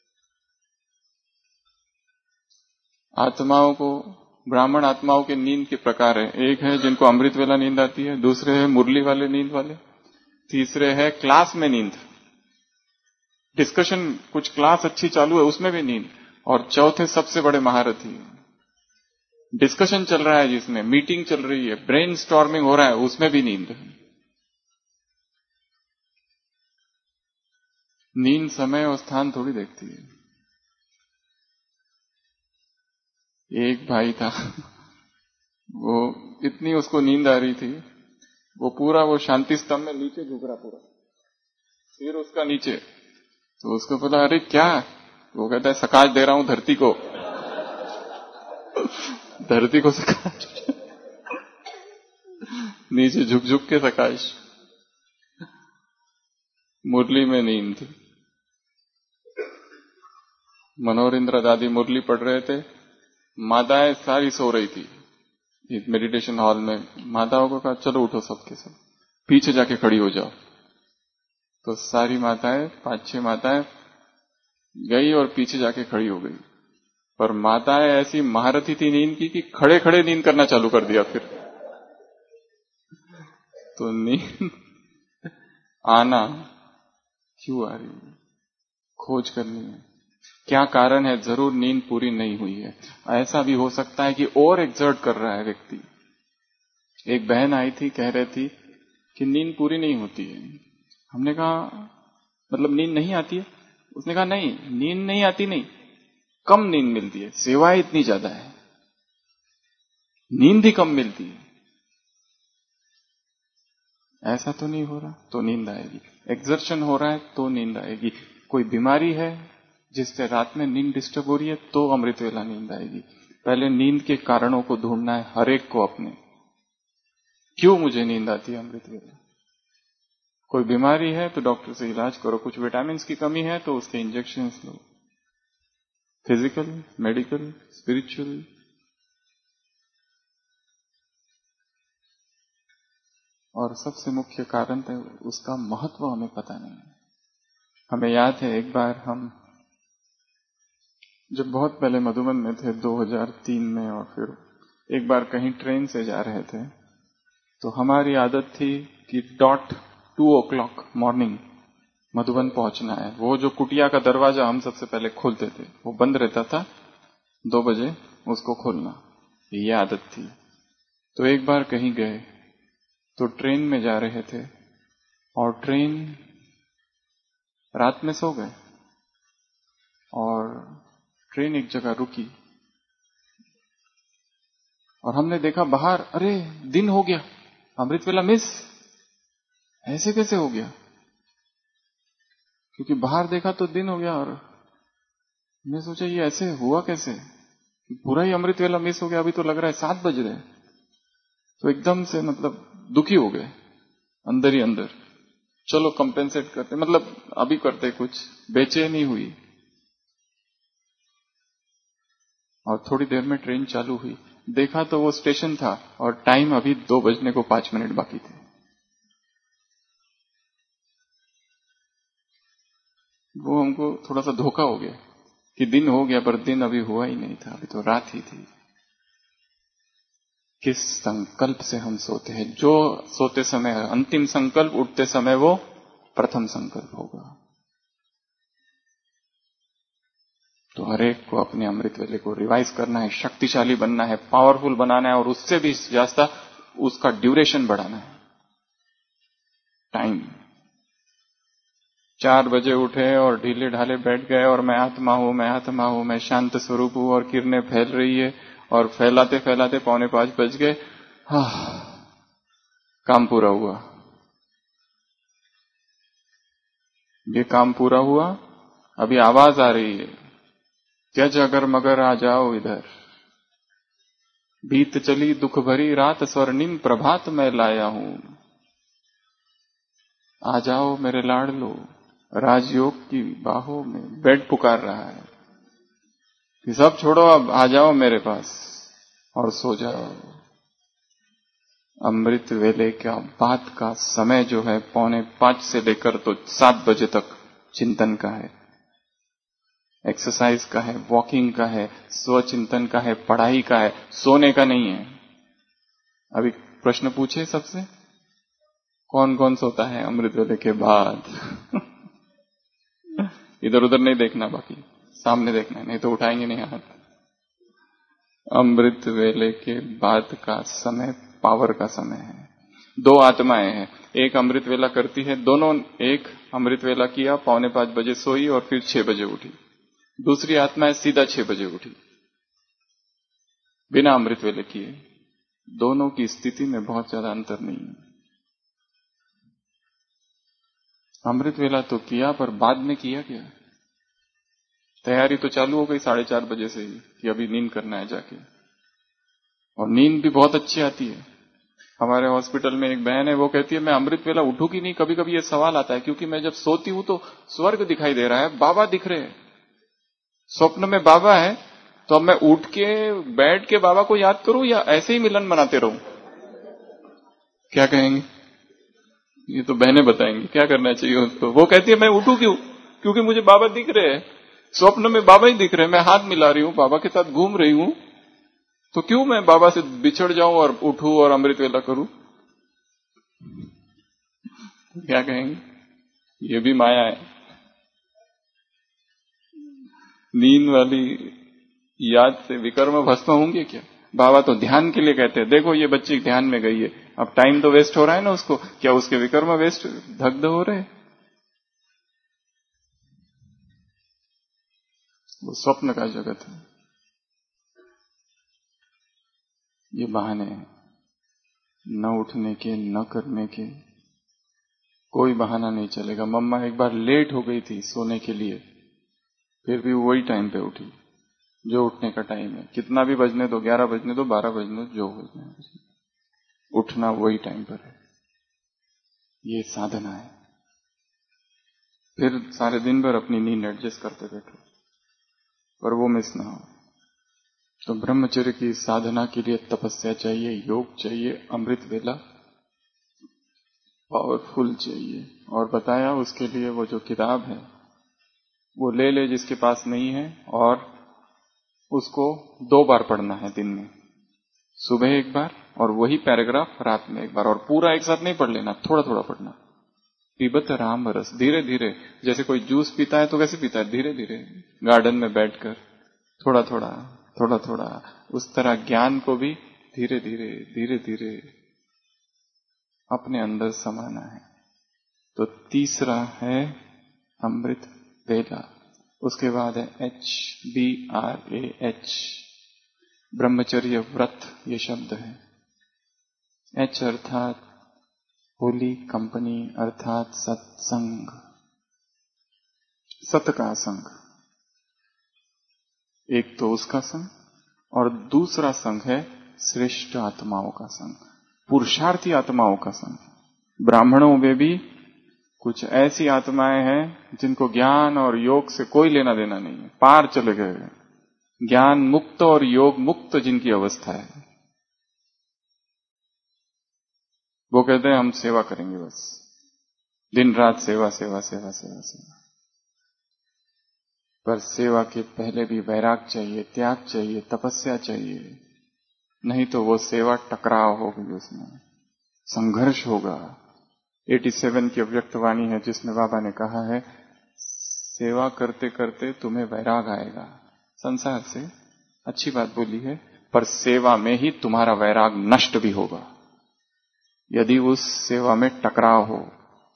आत्माओं को, ब्राह्मण आत्माओं के नींद के प्रकार है। एक है जिनको अमृत वेला नींद आती है, दूसरे है मुरली वाले नींद वाले, तीसरे है क्लास में नींद, डिस्कशन कुछ क्लास अच्छी चालू है उसमें भी नींद, और चौथे सबसे बड़े महारथी, डिस्कशन चल रहा है जिसमें, मीटिंग चल रही है, ब्रेन स्टॉर्मिंग हो रहा है, उसमें भी नींद। नींद समय और स्थान थोड़ी देखती है। एक भाई था, वो इतनी उसको नींद आ रही थी, वो पूरा वो शांति स्तंभ में नीचे झुक रहा, पूरा सिर उसका नीचे। तो उसको पता, अरे क्या, वो कहता है सकाश दे रहा हूं धरती को। धरती को सकाश, नीचे झुक झुक के सकाश। मुरली में नींद। मनोहर इंद्र दादी मुरली पढ़ रहे थे, माताएं सारी सो रही थी इस मेडिटेशन हॉल में। माताओं को कहा चलो उठो सबके सब, पीछे जाके खड़ी हो जाओ। तो सारी माताएं, पांच छह माताएं गई और पीछे जाके खड़ी हो गई। पर माताएं ऐसी महारथी थी नींद की कि खड़े खड़े नींद करना चालू कर दिया फिर। तो नींद आना क्यों आ रही है, खोज करनी है, क्या कारण है। जरूर नींद पूरी नहीं हुई है। ऐसा भी हो सकता है कि और एक्सर्ट कर रहा है व्यक्ति। एक बहन आई थी, कह रही थी कि नींद पूरी नहीं होती है। हमने कहा मतलब नींद नहीं आती है? उसने कहा नहीं, नींद नहीं आती नहीं, कम नींद मिलती है, सेवाएं इतनी ज्यादा है, नींद ही कम मिलती है। ऐसा तो नहीं हो रहा तो नींद आएगी, एक्सर्शन हो रहा है तो नींद आएगी। कोई बीमारी है जिससे रात में नींद डिस्टर्ब हो रही है तो अमृत वेला नींद आएगी। पहले नींद के कारणों को ढूंढना है हर एक को अपने, क्यों मुझे नींद आती है अमृत वेला। कोई बीमारी है तो डॉक्टर से इलाज करो, कुछ विटामिन की कमी है तो उसके इंजेक्शन लो, फिजिकल, मेडिकल, स्पिरिचुअल। और सबसे मुख्य कारण है उसका महत्व हमें पता नहीं है। हमें याद है एक बार हम जब बहुत पहले मधुबन में थे दो हज़ार तीन में, और फिर एक बार कहीं ट्रेन से जा रहे थे तो हमारी आदत थी कि dot two o'clock morning Madhuban पहुंचना है। वो जो कुटिया का दरवाजा हम सबसे पहले खोलते थे, वो बंद रहता था, दो बजे उसको खोलना, ये आदत थी। तो एक बार कहीं गए तो ट्रेन में जा रहे थे और ट्रेन रात में सो गए और ट्रेन एक जगह रुकी और हमने देखा बाहर, अरे दिन हो गया, अमृत वेला मिस। ऐसे कैसे हो गया, क्योंकि बाहर देखा तो दिन हो गया। और मैं सोचा ये ऐसे हुआ कैसे, पूरा ही अमृत वेला मिस हो गया, अभी तो लग रहा है सात बज रहे। तो एकदम से मतलब दुखी हो गए अंदर ही अंदर। चलो कंपेंसेट करते, मतलब अभी करते कुछ, बेचैनी हुई। और थोड़ी देर में ट्रेन चालू हुई, देखा तो वो स्टेशन था और टाइम अभी दो बजने को पांच मिनट बाकी थे। वो हमको थोड़ा सा धोखा हो गया कि दिन हो गया, पर दिन अभी हुआ ही नहीं था, अभी तो रात ही थी। किस संकल्प से हम सोते हैं? जो सोते समय अंतिम संकल्प, उठते समय वो प्रथम संकल्प होगा। तो हरेक को अपने अमृत वेले को रिवाइज करना है, शक्तिशाली बनना है, पावरफुल बनाना है, और उससे भी ज्यादा उसका ड्यूरेशन बढ़ाना है। टाइम चार बजे उठे और ढीले ढाले बैठ गए और मैं आत्मा हूं, मैं आत्मा हूं, मैं शांत स्वरूप हूं, और किरणें फैल रही है, और फैलाते फैलाते पौने पांच बज गए, हाँ, काम पूरा हुआ। ये काम पूरा हुआ, अभी आवाज आ रही है, त्यज अगर मगर आ जाओ इधर, बीत चली दुख भरी रात, स्वर्णिम प्रभात मैं लाया हूं, आ जाओ मेरे लाडलो, राजयोग की बाहों में। बेड पुकार रहा है कि सब छोड़ो, अब आ जाओ मेरे पास और सो जाओ। अमृत वेले का बाद का समय जो है, पौने पांच से लेकर तो सात बजे तक चिंतन का है, एक्सरसाइज का है, वॉकिंग का है, स्वचिंतन का है, पढ़ाई का है, सोने का नहीं है। अभी प्रश्न पूछे सबसे, कौन कौन सोता है अमृत वेले के बाद? इधर उधर नहीं देखना, बाकी सामने देखना है, नहीं तो उठाएंगे नहीं हाथ। अमृत वेले के बाद का समय पावर का समय है। दो आत्माएं हैं, एक अमृत वेला करती है, दोनों, एक अमृत वेला किया, पौने पांच बजे सोई और फिर छह बजे उठी। दूसरी आत्मा है सीधा छह बजे उठी, बिना अमृत वेले किए। दोनों की स्थिति में बहुत ज्यादा अंतर नहीं है। अमृत वेला तो किया, पर बाद में किया क्या? तैयारी तो चालू हो गई साढ़े चार बजे से ही कि अभी नींद करना है जाके, और नींद भी बहुत अच्छी आती है। हमारे हॉस्पिटल में एक बहन है, वो कहती है मैं अमृत वेला उठूंगी नहीं। कभी कभी ये सवाल आता है, क्योंकि मैं जब सोती हूं तो स्वर्ग दिखाई दे रहा है, बाबा दिख रहे हैं, स्वप्न में बाबा है, तो अब मैं उठ के बैठ के बाबा को याद करूं या ऐसे ही मिलन मनाते रहूं? क्या कहेंगे? ये तो बहनें बताएंगी क्या करना चाहिए उसको। वो कहती है मैं उठूं क्यों? क्योंकि मुझे बाबा दिख रहे हैं, स्वप्न में बाबा ही दिख रहे हैं, मैं हाथ मिला रही हूं, बाबा के साथ घूम रही हूं, तो क्यों मैं बाबा से बिछड़ जाऊं और उठूं और अमृत वेला करूं? क्या कहेंगे? ये भी माया है। नींद वाली याद से विकर्म भस्म होंगे क्या? बाबा तो ध्यान के लिए कहते हैं, देखो ये बच्ची ध्यान में गई है, अब टाइम तो वेस्ट हो रहा है ना उसको, क्या उसके विकर्म वेस्ट दग्ध हो रहे? वो स्वप्न का जगत है, ये बहाने हैं न उठने के, न करने के। कोई बहाना नहीं चलेगा। मम्मा एक बार लेट हो गई थी सोने के लिए, फिर भी वही टाइम पे उठी जो उठने का टाइम है। कितना भी बजने दो, ग्यारह बजने दो, बारह बजने दो, जो बजने दो, उठना वही टाइम पर है। ये साधना है। फिर सारे दिन भर अपनी नींद एडजस्ट करते बैठो, पर वो मिस ना हो। तो ब्रह्मचर्य की साधना के लिए तपस्या चाहिए, योग चाहिए, अमृत वेला पावरफुल चाहिए। और बताया उसके लिए वो जो किताब है वो ले ले जिसके पास नहीं है, और उसको दो बार पढ़ना है दिन में, सुबह एक बार और वही पैराग्राफ रात में एक बार, और पूरा एक साथ नहीं पढ़ लेना, थोड़ा थोड़ा पढ़ना। पीबत राम रस, धीरे धीरे, जैसे कोई जूस पीता है तो कैसे पीता है, धीरे धीरे, गार्डन में बैठकर थोड़ा थोड़ा थोड़ा थोड़ा, उस तरह ज्ञान को भी धीरे धीरे धीरे धीरे अपने अंदर समाना है। तो तीसरा है अमृत वेला। उसके बाद है H B R A H, ब्रह्मचर्य व्रत, ये शब्द है। एच अर्थात होली कंपनी, अर्थात सत्संग, सत का संग। एक तो उसका संग, और दूसरा संग है श्रेष्ठ आत्माओं का संग, पुरुषार्थी आत्माओं का संग। ब्राह्मणों में भी कुछ ऐसी आत्माएं हैं जिनको ज्ञान और योग से कोई लेना देना नहीं है, पार चले गए, ज्ञान मुक्त और योग मुक्त जिनकी अवस्था है। वो कहते हैं हम सेवा करेंगे, बस दिन रात सेवा सेवा सेवा सेवा सेवा। पर सेवा के पहले भी वैराग चाहिए, त्याग चाहिए, तपस्या चाहिए, नहीं तो वो सेवा टकराव होगी, उसमें संघर्ष होगा। सत्तासी की अव्यक्तवाणी है जिसमें बाबा ने कहा है सेवा करते करते तुम्हें वैराग आएगा संसार से, अच्छी बात बोली है, पर सेवा में ही तुम्हारा वैराग नष्ट भी होगा यदि उस सेवा में टकराव हो।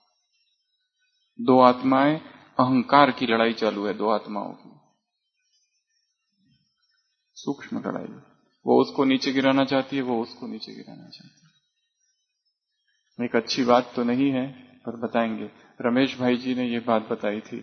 दो आत्माएं, अहंकार की लड़ाई चालू है, दो आत्माओं की सूक्ष्म लड़ाई। वो उसको नीचे गिराना चाहती है, वो उसको नीचे गिराना चाहती है। एक अच्छी बात तो नहीं है पर बताएंगे। रमेश भाई जी ने ये बात बताई थी,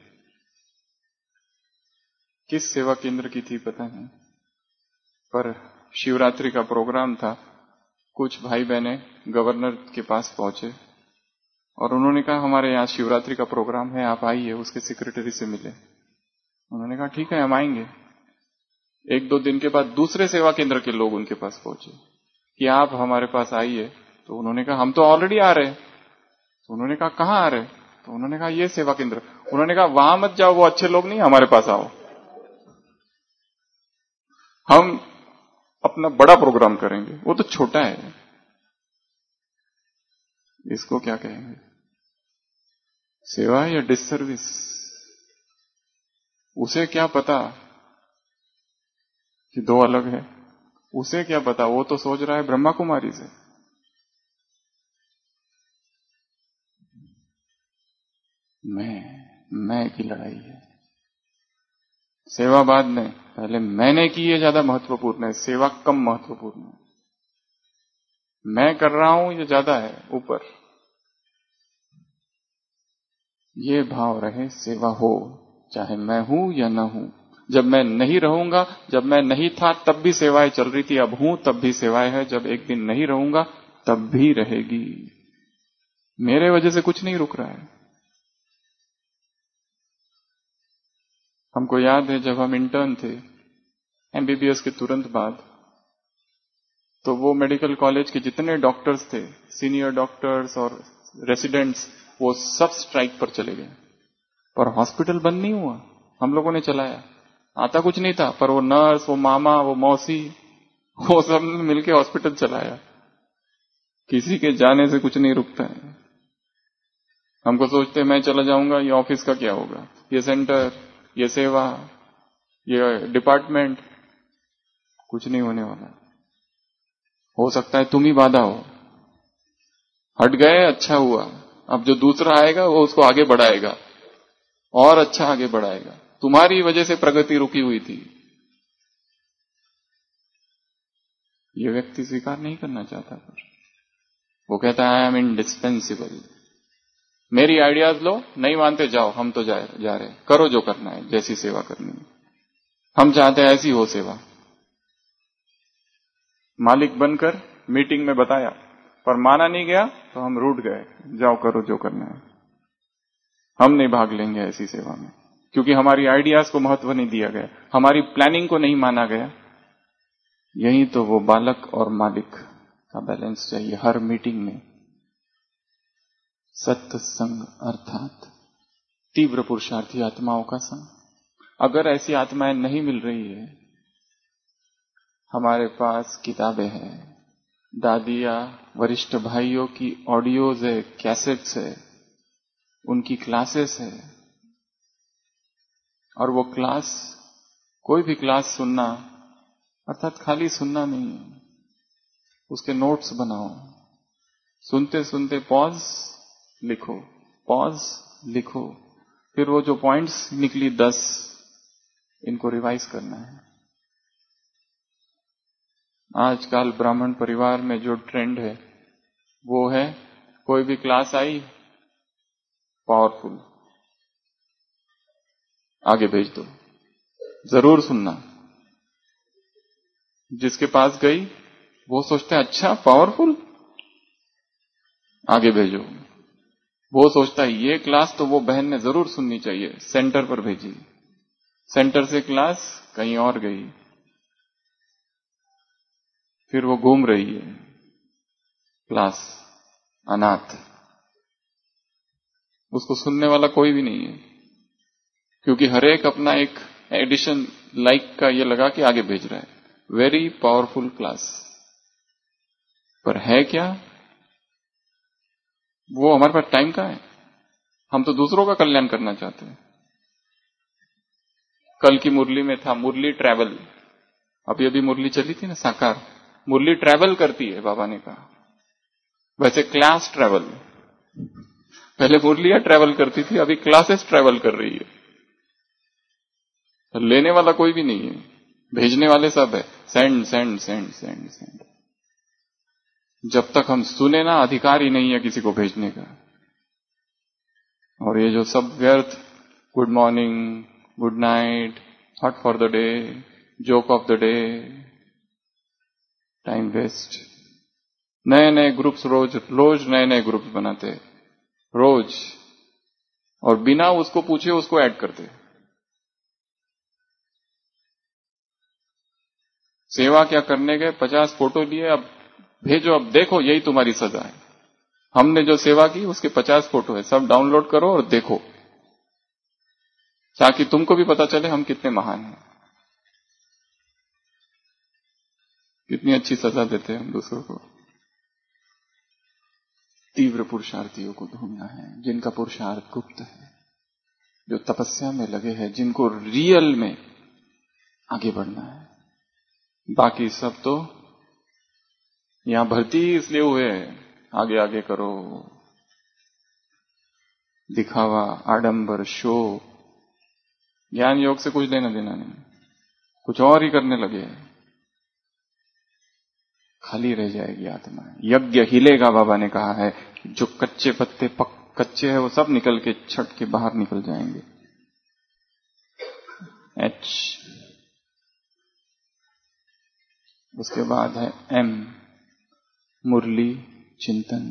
किस सेवा केंद्र की थी पता नहीं, पर शिवरात्रि का प्रोग्राम था। कुछ भाई बहने गवर्नर के पास पहुंचे और उन्होंने कहा हमारे यहाँ शिवरात्रि का प्रोग्राम है, आप आइए, उसके सेक्रेटरी से मिले। उन्होंने कहा ठीक है हम आएंगे। एक दो दिन के बाद दूसरे सेवा केंद्र के लोग उनके पास पहुंचे कि आप हमारे पास आइए। तो उन्होंने कहा हम तो ऑलरेडी आ रहे हैं। तो उन्होंने कहा कहाँ आ रहे? तो उन्होंने कहा ये सेवा केंद्र। उन्होंने कहा वहां मत जाओ, वो अच्छे लोग नहीं, हमारे पास आओ, हम अपना बड़ा प्रोग्राम करेंगे, वो तो छोटा है। इसको क्या कहेंगे, सेवा या डिससर्विस? उसे क्या पता कि दो अलग है, उसे क्या पता, वो तो सोच रहा है ब्रह्मा कुमारी से। मैं मैं की लड़ाई है। सेवा बाद में, पहले मैंने की ये ज्यादा महत्वपूर्ण है, सेवा कम महत्वपूर्ण है। मैं कर रहा हूं ये ज्यादा है ऊपर। ये भाव रहे, सेवा हो चाहे मैं हूं या ना हूं। जब मैं नहीं रहूंगा, जब मैं नहीं था तब भी सेवाएं चल रही थी, अब हूं तब भी सेवाएं है, जब एक दिन नहीं रहूंगा तब भी रहेगी। मेरे वजह से कुछ नहीं रुक रहा है। हमको याद है जब हम इंटर्न थे एमबीबीएस के तुरंत बाद, तो वो मेडिकल कॉलेज के जितने डॉक्टर्स थे, सीनियर डॉक्टर्स और रेसिडेंट्स, वो सब स्ट्राइक पर चले गए। पर हॉस्पिटल बंद नहीं हुआ, हम लोगों ने चलाया। आता कुछ नहीं था, पर वो नर्स, वो मामा, वो मौसी, वो सब मिलके हॉस्पिटल चलाया। किसी के जाने से कुछ नहीं रुकता है। हमको सोचते मैं चला जाऊंगा, ये ऑफिस का क्या होगा, ये सेंटर, ये सेवा, ये डिपार्टमेंट, कुछ नहीं होने वाला। हो सकता है तुम ही बाधा हो। हट गए, अच्छा हुआ। अब जो दूसरा आएगा वो उसको आगे बढ़ाएगा और अच्छा आगे बढ़ाएगा। तुम्हारी वजह से प्रगति रुकी हुई थी। ये व्यक्ति स्वीकार नहीं करना चाहता, पर वो कहता है आई एम इंडिस्पेंसिबल। मेरी आइडियाज लो, नहीं मानते जाओ, हम तो जा, जा रहे, करो जो करना है, जैसी सेवा करनी है। हम चाहते हैं ऐसी हो सेवा। मालिक बनकर मीटिंग में बताया, पर माना नहीं गया तो हम रूठ गए, जाओ करो जो करना है। हम नहीं भाग लेंगे ऐसी सेवा में, क्योंकि हमारी आइडियाज को महत्व नहीं दिया गया, हमारी प्लानिंग को नहीं माना गया। यही तो वो बालक और मालिक का बैलेंस चाहिए हर मीटिंग में। सत्संग अर्थात तीव्र पुरुषार्थी आत्माओं का संग। अगर ऐसी आत्माएं नहीं मिल रही है, हमारे पास किताबें हैं, दादिया, वरिष्ठ भाइयों की ऑडियोज है, कैसेट्स है, उनकी क्लासेस है। और वो क्लास, कोई भी क्लास सुनना अर्थात खाली सुनना नहीं है, उसके नोट्स बनाओ। सुनते सुनते पॉज लिखो, पॉज लिखो, फिर वो जो पॉइंट्स निकली दस, इनको रिवाइज करना है। आजकल ब्राह्मण परिवार में जो ट्रेंड है वो है, कोई भी क्लास आई पावरफुल, आगे भेज दो, जरूर सुनना। जिसके पास गई वो सोचता है अच्छा पावरफुल, आगे भेजो। वो सोचता है ये क्लास तो वो बहन ने जरूर सुननी चाहिए, सेंटर पर भेजी। सेंटर से क्लास कहीं और गई, फिर वो घूम रही है क्लास अनाथ। उसको सुनने वाला कोई भी नहीं है, क्योंकि हर एक अपना एक एडिशन लाइक का ये लगा के आगे भेज रहा है। वेरी पावरफुल क्लास, पर है क्या? वो हमारे पास टाइम का है? हम तो दूसरों का कल्याण करना चाहते हैं। कल की मुरली में था मुरली ट्रैवल, अभी अभी मुरली चली थी ना साकार, मुरली ट्रैवल करती है बाबा ने कहा। वैसे क्लास ट्रैवल, पहले मुरलियां ट्रैवल करती थी, अभी क्लासेस ट्रैवल कर रही है। लेने वाला कोई भी नहीं है, भेजने वाले सब है। Send send send send send. जब तक हम सुने ना, अधिकार ही नहीं है किसी को भेजने का। और ये जो सब व्यर्थ good morning, good night, thought for the day, joke of the day, time waste. नए नए ग्रुप्स रोज रोज नए नए ग्रुप्स बनाते रोज, और बिना उसको पूछे उसको ऐड करते। सेवा क्या करने गए, पचास फोटो लिए, अब भेजो, अब देखो यही तुम्हारी सजा है। हमने जो सेवा की उसके पचास फोटो है, सब डाउनलोड करो और देखो, ताकि तुमको भी पता चले हम कितने महान हैं। कितनी अच्छी सजा देते हैं हम दूसरों को। तीव्र पुरुषार्थियों को ढूंढना है, जिनका पुरुषार्थ गुप्त है, जो तपस्या में लगे हैं, जिनको रियल में आगे बढ़ना है। बाकी सब तो यहां भर्ती इसलिए हुए, आगे आगे करो, दिखावा, आडंबर, शो। ज्ञान योग से कुछ लेना देना नहीं, कुछ और ही करने लगे, खाली रह जाएगी आत्मा। यज्ञ हिलेगा, बाबा ने कहा है, जो कच्चे पत्ते पक कच्चे हैं वो सब निकल के छट के बाहर निकल जाएंगे। एच। उसके बाद है एम, मुरली चिंतन।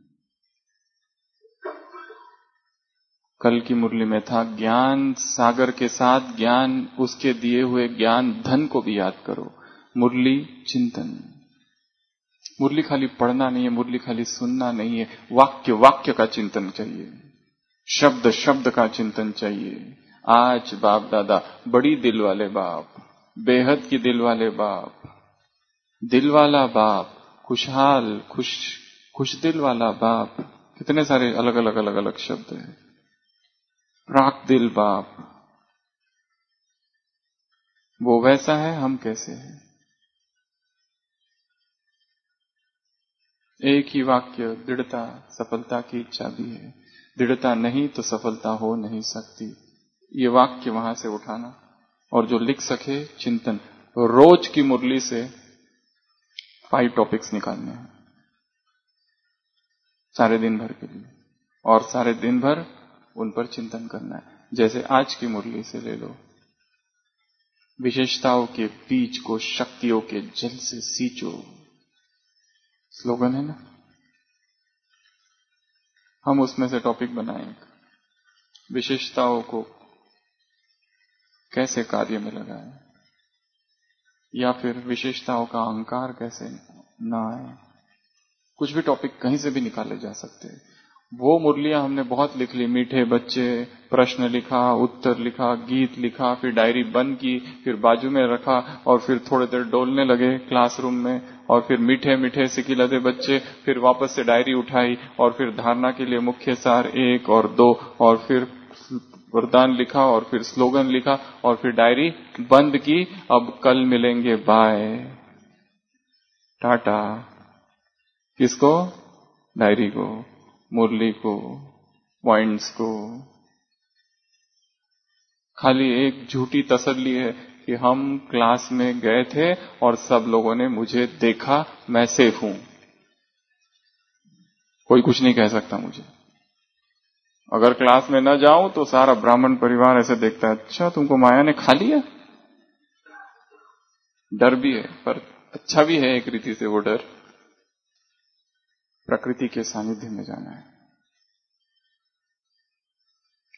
कल की मुरली में था ज्ञान सागर के साथ ज्ञान, उसके दिए हुए ज्ञान धन को भी याद करो। मुरली चिंतन। मुरली खाली पढ़ना नहीं है, मुरली खाली सुनना नहीं है, वाक्य वाक्य का चिंतन चाहिए, शब्द शब्द का चिंतन चाहिए। आज बाप दादा बड़ी दिल वाले बाप, बेहद की दिल वाले बाप, दिल वाला बाप, खुशहाल खुश खुश दिल वाला बाप। कितने सारे अलग अलग अलग अलग शब्द हैं। राख दिल बाप, वो वैसा है, हम कैसे हैं। एक ही वाक्य, दृढ़ता सफलता की चाबी है, दृढ़ता नहीं तो सफलता हो नहीं सकती। ये वाक्य वहां से उठाना, और जो लिख सके चिंतन। रोज की मुरली से फाइव टॉपिक्स निकालने हैं सारे दिन भर के लिए, और सारे दिन भर उन पर चिंतन करना है। जैसे आज की मुरली से ले लो, विशेषताओं के बीज को शक्तियों के जल से सींचो, स्लोगन है ना। हम उसमें से टॉपिक बनाएं, विशेषताओं को कैसे कार्य में लगाएं, या फिर विशेषताओं का अहंकार कैसे ना आए। कुछ भी टॉपिक कहीं से भी निकाले जा सकते हैं। वो मुरलियां हमने बहुत लिख ली, मीठे बच्चे, प्रश्न लिखा, उत्तर लिखा, गीत लिखा, फिर डायरी बंद की, फिर बाजू में रखा, और फिर थोड़ी देर डोलने लगे क्लासरूम में, और फिर मीठे मीठे सिकिलदे बच्चे, फिर वापस से डायरी उठाई, और फिर धारणा के लिए मुख्य सार एक और दो, और फिर वरदान लिखा, और फिर स्लोगन लिखा, और फिर डायरी बंद की। अब कल मिलेंगे, बाय टाटा। किसको? डायरी को, मुरली को, पॉइंट्स को। खाली एक झूठी तसल्ली है कि हम क्लास में गए थे और सब लोगों ने मुझे देखा, मैं सेफ हूं, कोई कुछ नहीं कह सकता मुझे। अगर क्लास में न जाऊं तो सारा ब्राह्मण परिवार ऐसे देखता है, अच्छा तुमको माया ने खा लिया। डर भी है, पर अच्छा भी है एक रीति से वो डर। प्रकृति के सानिध्य में जाना है,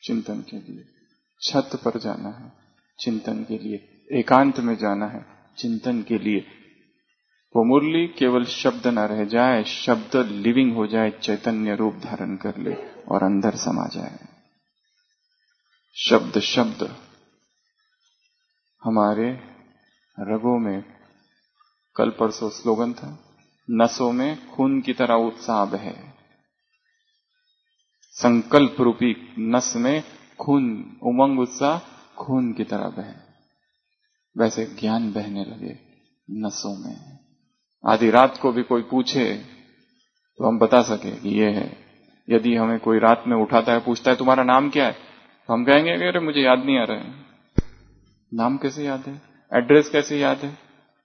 चिंतन के लिए, छत पर जाना है चिंतन के लिए, एकांत में जाना है चिंतन के लिए। वो मुरली केवल शब्द न रह जाए, शब्द लिविंग हो जाए, चैतन्य रूप धारण कर ले और अंदर समा जाए। शब्द शब्द हमारे रगों में, कल परसों स्लोगन था, नसों में खून की तरह उत्साह बहे। संकल्प रूपी नस में खून, उमंग उत्साह खून की तरह बहे, वैसे ज्ञान बहने लगे नसों में। आधी रात को भी कोई पूछे तो हम बता सके कि ये है। यदि हमें कोई रात में उठाता है, पूछता है तुम्हारा नाम क्या है, तो हम कहेंगे अरे मुझे याद नहीं आ रहा है। नाम कैसे याद है, एड्रेस कैसे याद है।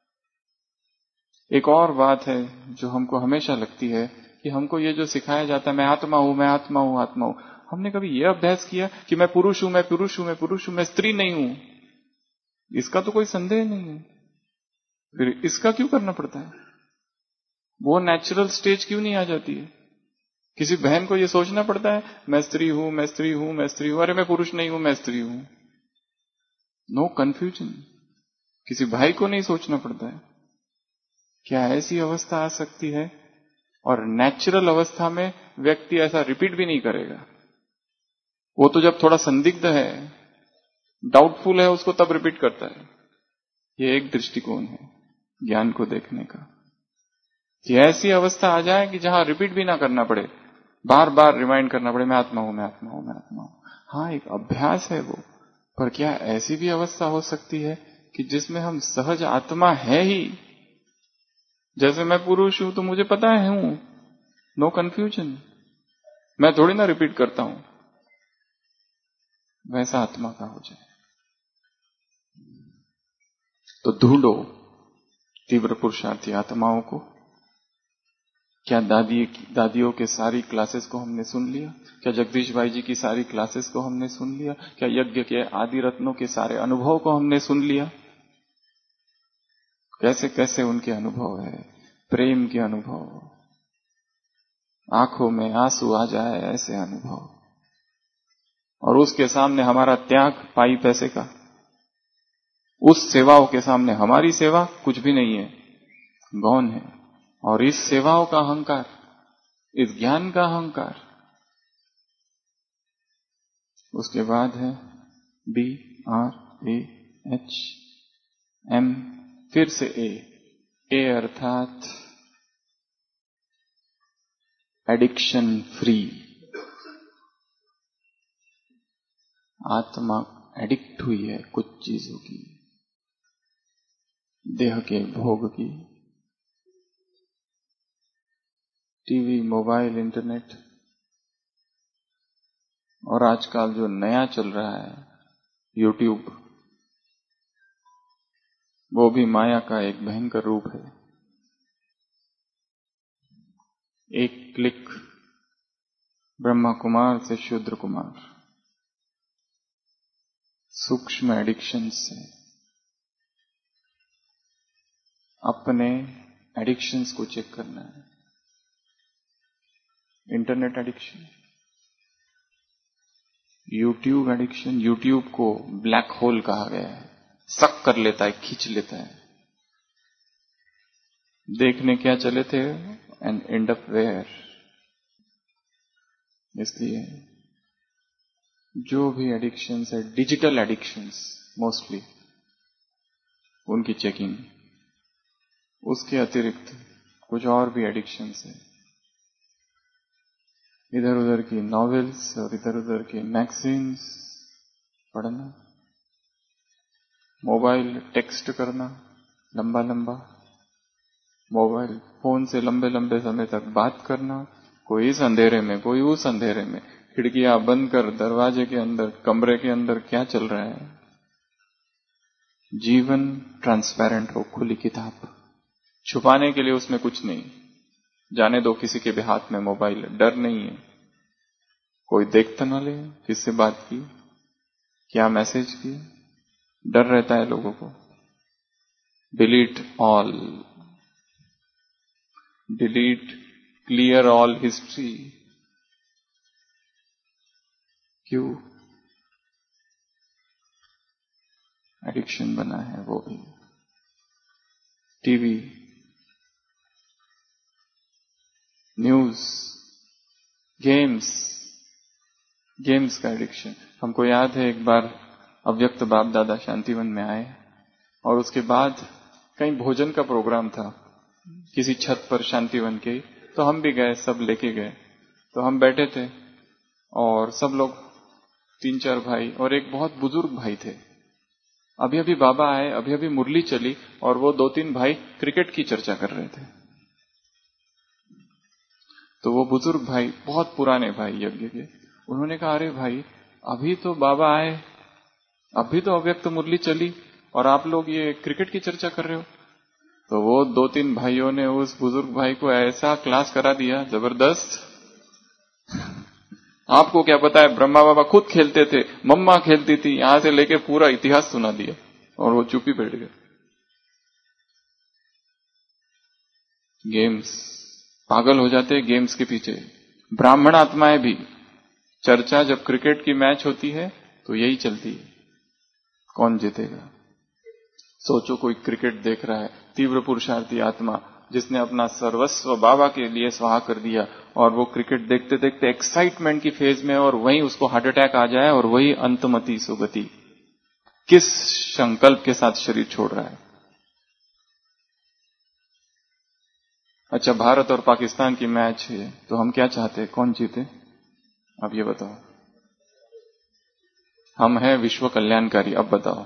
एक और बात है जो हमको हमेशा लगती है कि हमको ये जो सिखाया जाता है, मैं आत्मा हूं, मैं आत्मा हूं, आत्मा हूं, हमने कभी ये अभ्यास किया कि मैं पुरुष हूं, मैं पुरुष हूं, मैं पुरुष हूं, मैं स्त्री नहीं हूं। इसका तो कोई संदेह नहीं है, फिर इसका क्यों करना पड़ता है। वो नेचुरल स्टेज क्यों नहीं आ जाती है। किसी बहन को ये सोचना पड़ता है मैं स्त्री हूं, मैं स्त्री हूं, मैं स्त्री हूं, अरे मैं पुरुष नहीं हूं, मैं स्त्री हूं। No confusion. किसी भाई को नहीं सोचना पड़ता है। क्या ऐसी अवस्था आ सकती है, और नेचुरल अवस्था में व्यक्ति ऐसा रिपीट भी नहीं करेगा। वो तो जब थोड़ा संदिग्ध है, डाउटफुल है, उसको तब रिपीट करता है। ये एक दृष्टिकोण है ज्ञान को देखने का, कि ऐसी अवस्था आ जाए कि जहां रिपीट भी ना करना पड़े, बार बार रिमाइंड करना पड़े मैं आत्मा हूं, मैं आत्मा हूं, मैं आत्मा हूं। हाँ, एक अभ्यास है वो, पर क्या ऐसी भी अवस्था हो सकती है कि जिसमें हम सहज आत्मा है ही। जैसे मैं पुरुष हूं तो मुझे पता है हूं, नो कंफ्यूजन, मैं थोड़ी ना रिपीट करता हूं, वैसा आत्मा का हो जाए। तो ढूंढो तीव्र पुरुषार्थी आत्माओं को। क्या दादी दादियों के सारी क्लासेस को हमने सुन लिया? क्या जगदीश भाई जी की सारी क्लासेस को हमने सुन लिया? क्या यज्ञ के आदि रत्नों के सारे अनुभव को हमने सुन लिया? कैसे कैसे उनके अनुभव है, प्रेम के अनुभव, आंखों में आंसू आ जाए ऐसे अनुभव, और उसके सामने हमारा त्याग पाई पैसे का, उस सेवाओं के सामने हमारी सेवा कुछ भी नहीं है, गौण है। और इस सेवाओं का अहंकार, इस ज्ञान का अहंकार। उसके बाद है B R A H M, फिर से ए, ए अर्थात एडिक्शन फ्री। आत्मा एडिक्ट हुई है कुछ चीजों की, देह के भोग की, टीवी, मोबाइल, इंटरनेट, और आजकल जो नया चल रहा है यूट्यूब, वो भी माया का एक भयंकर रूप है। एक क्लिक, ब्रह्मा कुमार से शूद्र कुमार, सूक्ष्म एडिक्शन से। अपने एडिक्शंस को चेक करना है। Internet addiction, YouTube addiction. YouTube को ब्लैक होल कहा गया है, सक कर लेता है, खींच लेता है। देखने क्या चले थे एंड एंड अप वेयर। इसलिए जो भी एडिक्शंस है, डिजिटल एडिक्शंस मोस्टली, उनकी चेकिंग। उसके अतिरिक्त कुछ और भी एडिक्शंस है, इधर उधर की नॉवेल्स और इधर उधर की मैगजीन्स पढ़ना, मोबाइल टेक्स्ट करना लंबा लंबा, मोबाइल फोन से लंबे लंबे समय तक बात करना, कोई इस अंधेरे में, कोई उस अंधेरे में, खिड़कियां बंद कर, दरवाजे के अंदर, कमरे के अंदर क्या चल रहा है। जीवन ट्रांसपेरेंट हो, खुली किताब, छुपाने के लिए उसमें कुछ नहीं। जाने दो किसी के भी हाथ में मोबाइल, डर नहीं है, कोई देख तो ना ले किससे बात की, क्या मैसेज की, डर रहता है लोगों को। Delete all, delete, clear all history. क्यों? एडिक्शन बना है वो भी। टीवी, न्यूज, गेम्स, गेम्स का एडिक्शन। हमको याद है एक बार अव्यक्त बाप दादा शांतिवन में आए और उसके बाद कहीं भोजन का प्रोग्राम था किसी छत पर शांतिवन के, तो हम भी गए, सब लेके गए। तो हम बैठे थे और सब लोग, तीन चार भाई और एक बहुत बुजुर्ग भाई थे। अभी अभी बाबा आए, अभी अभी मुरली चली और वो दो तीन भाई क्रिकेट की चर्चा कर रहे थे। तो वो बुजुर्ग भाई, बहुत पुराने भाई यज्ञ के, उन्होंने कहा, अरे भाई अभी तो बाबा आए, अभी तो अव्यक्त मुरली चली और आप लोग ये क्रिकेट की चर्चा कर रहे हो। तो वो दो तीन भाइयों ने उस बुजुर्ग भाई को ऐसा क्लास करा दिया जबरदस्त। आपको क्या पता है, ब्रह्मा बाबा खुद खेलते थे, मम्मा खेलती थी, यहां से लेके पूरा इतिहास सुना दिया और वो चुप ही बैठ गए। गेम्स, पागल हो जाते हैं गेम्स के पीछे। ब्राह्मण आत्माएं भी, चर्चा जब क्रिकेट की मैच होती है तो यही चलती है, कौन जीतेगा। सोचो कोई क्रिकेट देख रहा है, तीव्र पुरुषार्थी आत्मा जिसने अपना सर्वस्व बाबा के लिए स्वाहा कर दिया और वो क्रिकेट देखते देखते एक्साइटमेंट की फेज में और वहीं उसको हार्ट अटैक आ जाए और वही अंतमति सुगति, किस संकल्प के साथ शरीर छोड़ रहा है। अच्छा, भारत और पाकिस्तान की मैच है तो हम क्या चाहते हैं, कौन जीते? अब ये बताओ। हम हैं विश्व कल्याणकारी, अब बताओ।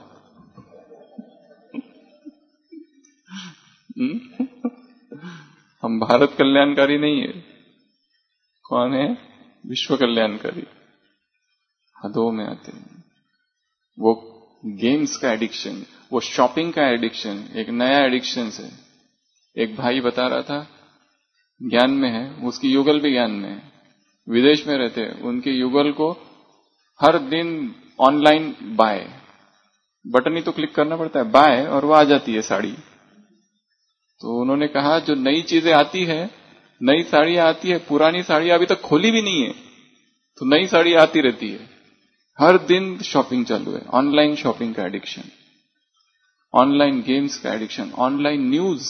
हम भारत कल्याणकारी नहीं है, कौन है? विश्व कल्याणकारी। हदों में आते हैं। वो गेम्स का एडिक्शन, वो शॉपिंग का एडिक्शन, एक नया एडिक्शन है। एक भाई बता रहा था, ज्ञान में है, उसकी युगल भी ज्ञान में है, विदेश में रहते हैं, उनके युगल को हर दिन ऑनलाइन बाय, बटन ही तो क्लिक करना पड़ता है, बाय, और वो आ जाती है साड़ी। तो उन्होंने कहा जो नई चीजें आती है, नई साड़ियां आती है, पुरानी साड़ियां अभी तक खोली भी नहीं है, तो नई साड़ी आती रहती है, हर दिन शॉपिंग चालू है। ऑनलाइन शॉपिंग का एडिक्शन, ऑनलाइन गेम्स का एडिक्शन, ऑनलाइन न्यूज।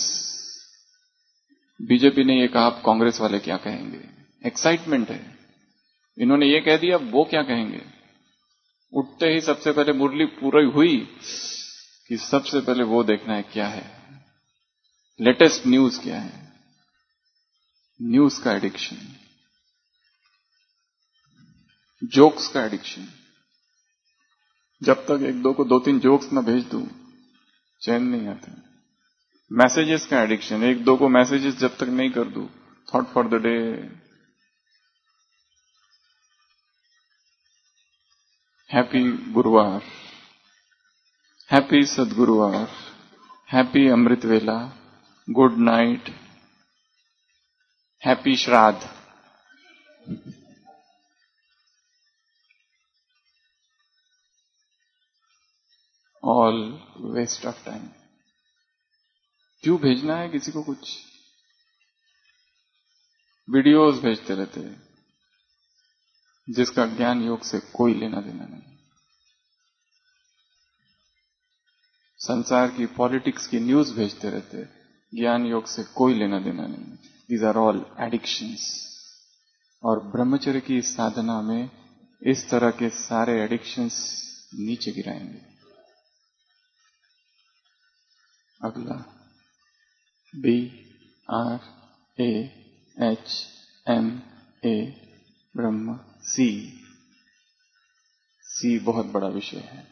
बीजेपी ने ये कहा, आप कांग्रेस वाले क्या कहेंगे, एक्साइटमेंट है। इन्होंने ये कह दिया, वो क्या कहेंगे। उठते ही सबसे पहले मुरली पूरी हुई कि सबसे पहले वो देखना है क्या है, लेटेस्ट न्यूज क्या है। न्यूज का एडिक्शन, जोक्स का एडिक्शन। जब तक एक दो को दो तीन जोक्स न भेज दूं, चैन नहीं आता। मैसेजेस का एडिक्शन, एक दो को मैसेजेस जब तक नहीं कर दूं, thought for the day, happy गुरुवार, हैप्पी सदगुरुवार, हैप्पी अमृत वेला, गुड नाइट, हैप्पी श्राद्ध। All waste of time. क्यों भेजना है किसी को कुछ? वीडियोस भेजते रहते हैं जिसका ज्ञान योग से कोई लेना देना नहीं। संसार की पॉलिटिक्स की न्यूज भेजते रहते हैं, ज्ञान योग से कोई लेना देना नहीं। These are all addictions. और ब्रह्मचर्य की साधना में इस तरह के सारे एडिक्शंस नीचे गिराएंगे। अगला, B R A H M A, ब्रह्म। सी, सी बहुत बड़ा विषय है,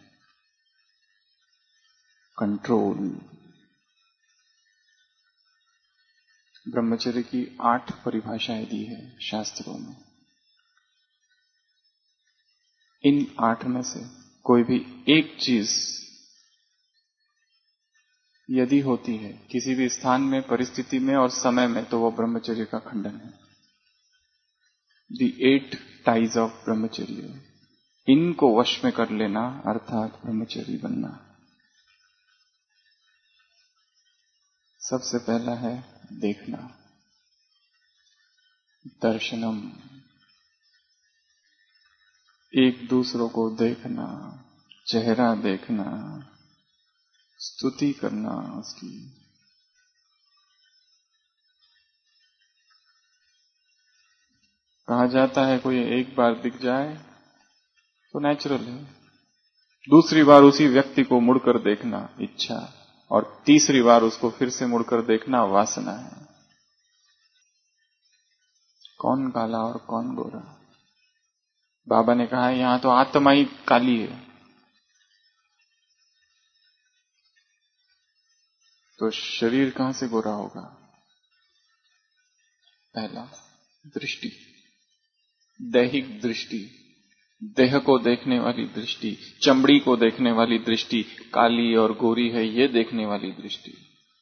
कंट्रोल। ब्रह्मचर्य की आठ परिभाषाएं दी है शास्त्रों में। इन आठ में से कोई भी एक चीज यदि होती है किसी भी स्थान में, परिस्थिति में और समय में, तो वो ब्रह्मचर्य का खंडन है। दी एट टाइज ऑफ ब्रह्मचर्य, इनको वश में कर लेना अर्थात ब्रह्मचर्य बनना। सबसे पहला है देखना, दर्शनम, एक दूसरों को देखना, चेहरा देखना, स्तुति करना उसकी। कहा जाता है कोई एक बार दिख जाए तो नेचुरल है, दूसरी बार उसी व्यक्ति को मुड़कर देखना इच्छा, और तीसरी बार उसको फिर से मुड़कर देखना वासना है। कौन काला और कौन गोरा? बाबा ने कहा यहां तो आत्मा ही काली है, तो शरीर कहां से गोरा होगा? पहला दृष्टि, दैहिक दृष्टि, देह को देखने वाली दृष्टि, चमड़ी को देखने वाली दृष्टि, काली और गोरी है ये देखने वाली दृष्टि।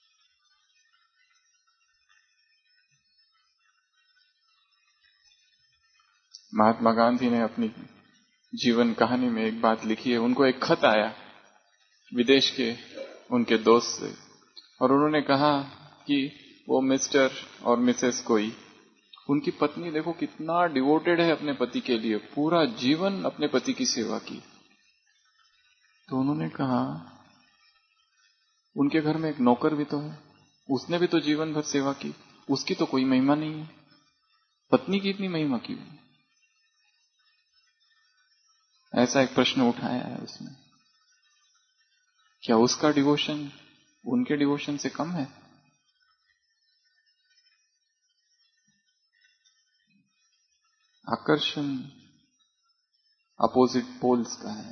महात्मा गांधी ने अपनी जीवन कहानी में एक बात लिखी है। उनको एक खत आया विदेश के उनके दोस्त से, और उन्होंने कहा कि वो मिस्टर और मिसेस कोई, उनकी पत्नी देखो कितना डिवोटेड है अपने पति के लिए, पूरा जीवन अपने पति की सेवा की। तो उन्होंने कहा उनके घर में एक नौकर भी तो है, उसने भी तो जीवन भर सेवा की, उसकी तो कोई महिमा नहीं है, पत्नी की इतनी महिमा क्यों? ऐसा एक प्रश्न उठाया है उसमें। क्या उसका डिवोशन उनके डिवोशन से कम है? आकर्षण अपोजिट पोल्स का है,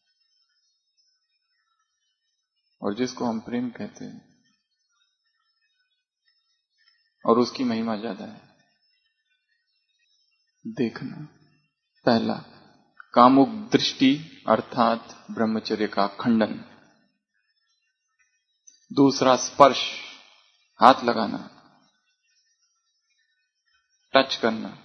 और जिसको हम प्रेम कहते हैं, और उसकी महिमा ज्यादा है। देखना, पहला कामुक दृष्टि अर्थात ब्रह्मचर्य का खंडन। दूसरा स्पर्श, हाथ लगाना, टच करना।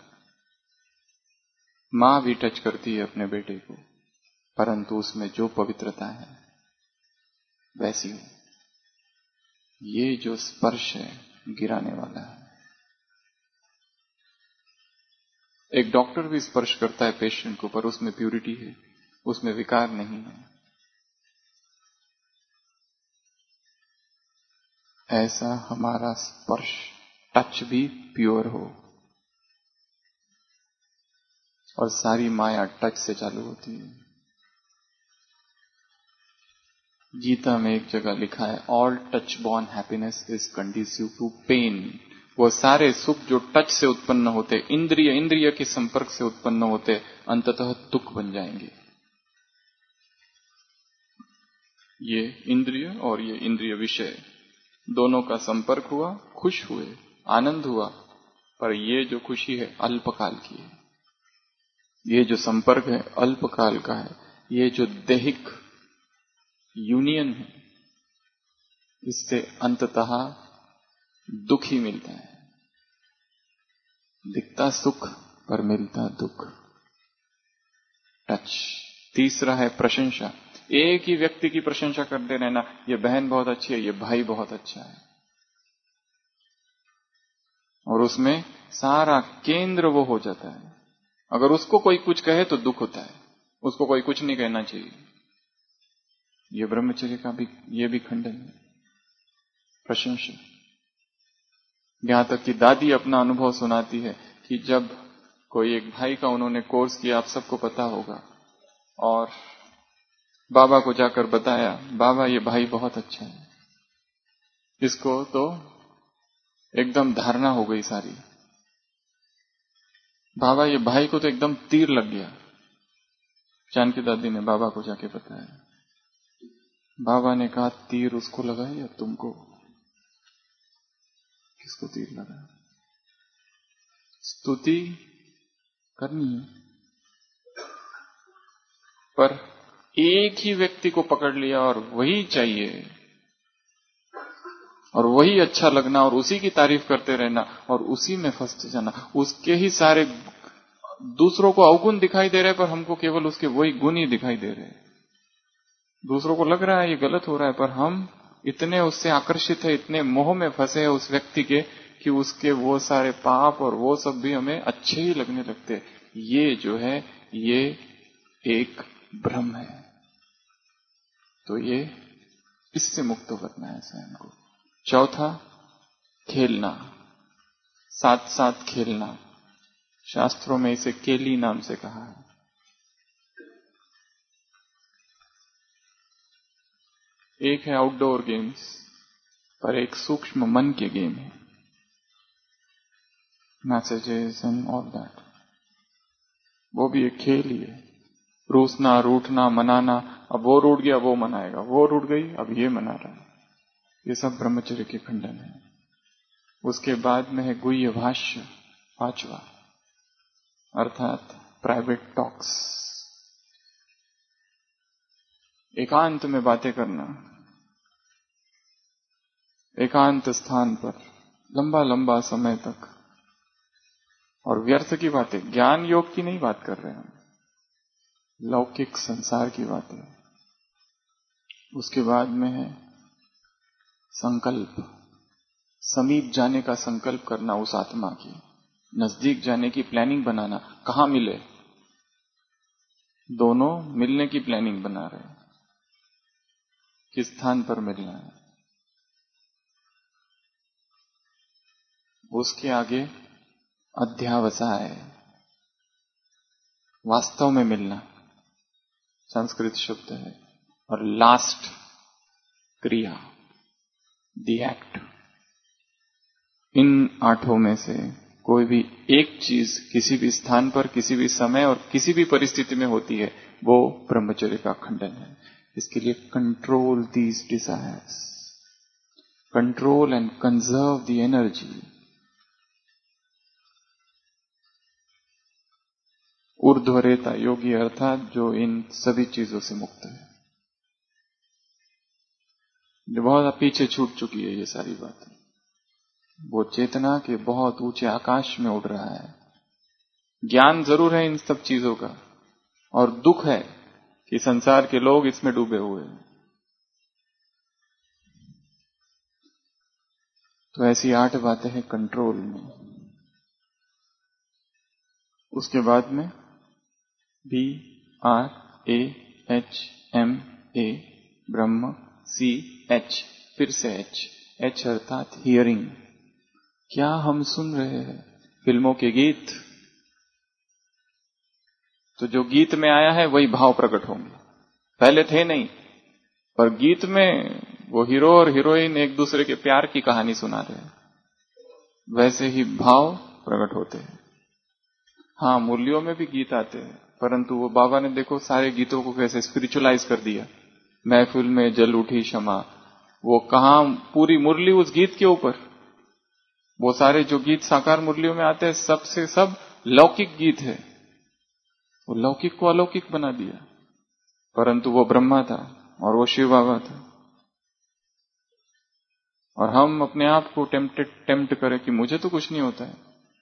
मां भी टच करती है अपने बेटे को, परंतु उसमें जो पवित्रता है वैसी हो। ये जो स्पर्श है गिराने वाला है। एक डॉक्टर भी स्पर्श करता है पेशेंट को, पर उसमें प्यूरिटी है, उसमें विकार नहीं है। ऐसा हमारा स्पर्श, टच भी प्योर हो, और सारी माया टच से चालू होती है। गीता में एक जगह लिखा है, all touch born happiness is conducive to pain. वो सारे सुख जो टच से उत्पन्न होते, इंद्रिय इंद्रिय के संपर्क से उत्पन्न होते, अंततः दुख बन जाएंगे। ये इंद्रिय और ये इंद्रिय विषय दोनों का संपर्क हुआ, खुश हुए, आनंद हुआ, पर ये जो खुशी है अल्पकाल की है। ये जो संपर्क है अल्पकाल का है। ये जो दैहिक यूनियन है, इससे अंततः दुख ही मिलता है। दिखता सुख पर मिलता दुख। टच। तीसरा है प्रशंसा। एक ही व्यक्ति की प्रशंसा करते रहना, ये बहन बहुत अच्छी है, ये भाई बहुत अच्छा है, और उसमें सारा केंद्र वो हो जाता है। अगर उसको कोई कुछ कहे तो दुख होता है, उसको कोई कुछ नहीं कहना चाहिए। ये ब्रह्मचर्य का भी ये भी खंडन है, प्रशंसा। यहां तक कि दादी अपना अनुभव सुनाती है कि जब कोई एक भाई का उन्होंने कोर्स किया, आप सबको पता होगा, और बाबा को जाकर बताया, बाबा ये भाई बहुत अच्छा है। इसको तो एकदम धारणा हो गई सारी, बाबा ये भाई को तो एकदम तीर लग गया। जानकी दादी ने बाबा को जाके बताया, बाबा ने कहा तीर उसको लगा या तुमको? किसको तीर लगा? स्तुति करनी है, पर एक ही व्यक्ति को पकड़ लिया और वही चाहिए, और वही अच्छा लगना, और उसी की तारीफ करते रहना, और उसी में फंस जाना। उसके ही सारे दूसरों को अवगुण दिखाई दे रहे, पर हमको केवल उसके वही गुण ही दिखाई दे रहे। दूसरों को लग रहा है ये गलत हो रहा है, पर हम इतने उससे आकर्षित है, इतने मोह में फंसे हैं उस व्यक्ति के, कि उसके वो सारे पाप और वो सब भी हमें अच्छे ही लगने लगते। ये जो है ये एक भ्रम है। तो ये इससे मुक्त करना है स्वयं को। चौथा, खेलना, साथ साथ खेलना। शास्त्रों में इसे केली नाम से कहा है। एक है आउटडोर गेम्स, पर एक सूक्ष्म मन के गेम है, मैसेजेस एंड ऑल दैट। वो भी एक खेल ही है। रूसना, रूठना, मनाना, अब वो रूठ गया वो मनाएगा, वो रूठ गई अब ये मना रहा है, ये सब ब्रह्मचर्य के खंडन है। उसके बाद में है गुह्य भाष्य, पांचवा, अर्थात प्राइवेट टॉक्स, एकांत में बातें करना, एकांत स्थान पर लंबा लंबा समय तक, और व्यर्थ की बातें, ज्ञान योग की नहीं बात कर रहे हैं हम, लौकिक संसार की बातें। उसके बाद में है संकल्प, समीप जाने का संकल्प करना उस आत्मा की, नजदीक जाने की प्लानिंग बनाना। कहां मिले, दोनों मिलने की प्लानिंग बना रहे हैं, किस स्थान पर मिलना है। उसके आगे अध्यावसाय, वास्तव में मिलना, संस्कृत शब्द है। और लास्ट क्रिया, द एक्ट। इन आठों में से कोई भी एक चीज किसी भी स्थान पर, किसी भी समय और किसी भी परिस्थिति में होती है, वो ब्रह्मचर्य का खंडन है। इसके लिए control these desires, control and conserve the energy. ऊर्ध्वरेता योगी, अर्थात जो इन सभी चीजों से मुक्त है, जो बहुत पीछे छूट चुकी है ये सारी बातें। वो चेतना के बहुत ऊंचे आकाश में उड़ रहा है। ज्ञान जरूर है इन सब चीजों का, और दुख है कि संसार के लोग इसमें डूबे हुए हैं। तो ऐसी आठ बातें हैं कंट्रोल में। उसके बाद में B R A H M A, ब्रह्म, सी एच, फिर से एच, एच अर्थात हियरिंग। क्या हम सुन रहे हैं फिल्मों के गीत? तो जो गीत में आया है वही भाव प्रकट होंगे, पहले थे नहीं, पर गीत में वो हीरो और हीरोइन एक दूसरे के प्यार की कहानी सुना रहे हैं, वैसे ही भाव प्रकट होते हैं। हाँ, मुरलियों में भी गीत आते हैं, परंतु वो बाबा ने देखो सारे गीतों को कैसे स्पिरिचुअलाइज कर दिया। महफिल में जल उठी क्षमा, वो कहां पूरी मुरली उस गीत के ऊपर। वो सारे जो गीत साकार मुरलियों में आते हैं, सबसे सब लौकिक गीत है। वो लौकिक को अलौकिक बना दिया, परंतु वो ब्रह्मा था और वो शिव बाबा था। और हम अपने आप को टेम्प्ट टेम्प्ट करें कि मुझे तो कुछ नहीं होता है।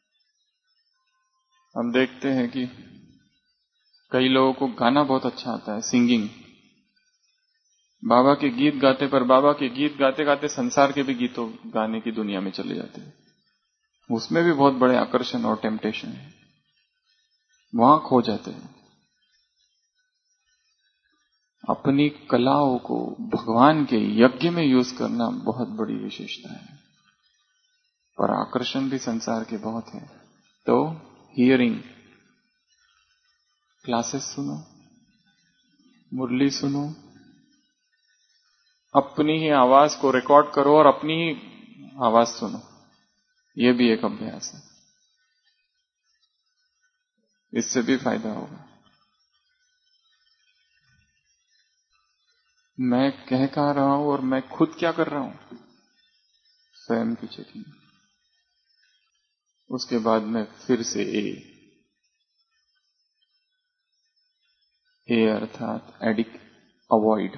हम देखते हैं कि कई लोगों को गाना बहुत अच्छा आता है, सिंगिंग। बाबा के गीत गाते, पर बाबा के गीत गाते गाते संसार के भी गीतों गाने की दुनिया में चले जाते हैं। उसमें भी बहुत बड़े आकर्षण और टेम्पटेशन है, वहां खो जाते हैं। अपनी कलाओं को भगवान के यज्ञ में यूज करना बहुत बड़ी विशेषता है, पर आकर्षण भी संसार के बहुत है। तो हियरिंग, क्लासेस सुनो, मुरली सुनो, अपनी ही आवाज को रिकॉर्ड करो और अपनी ही आवाज सुनो, ये भी एक अभ्यास है। इससे भी फायदा होगा। मैं कह कहा रहा हूं और मैं खुद क्या कर रहा हूं, स्वयं की चेकिंग। उसके बाद में फिर से ए ए अर्थात एडिक्ट, अवॉइड।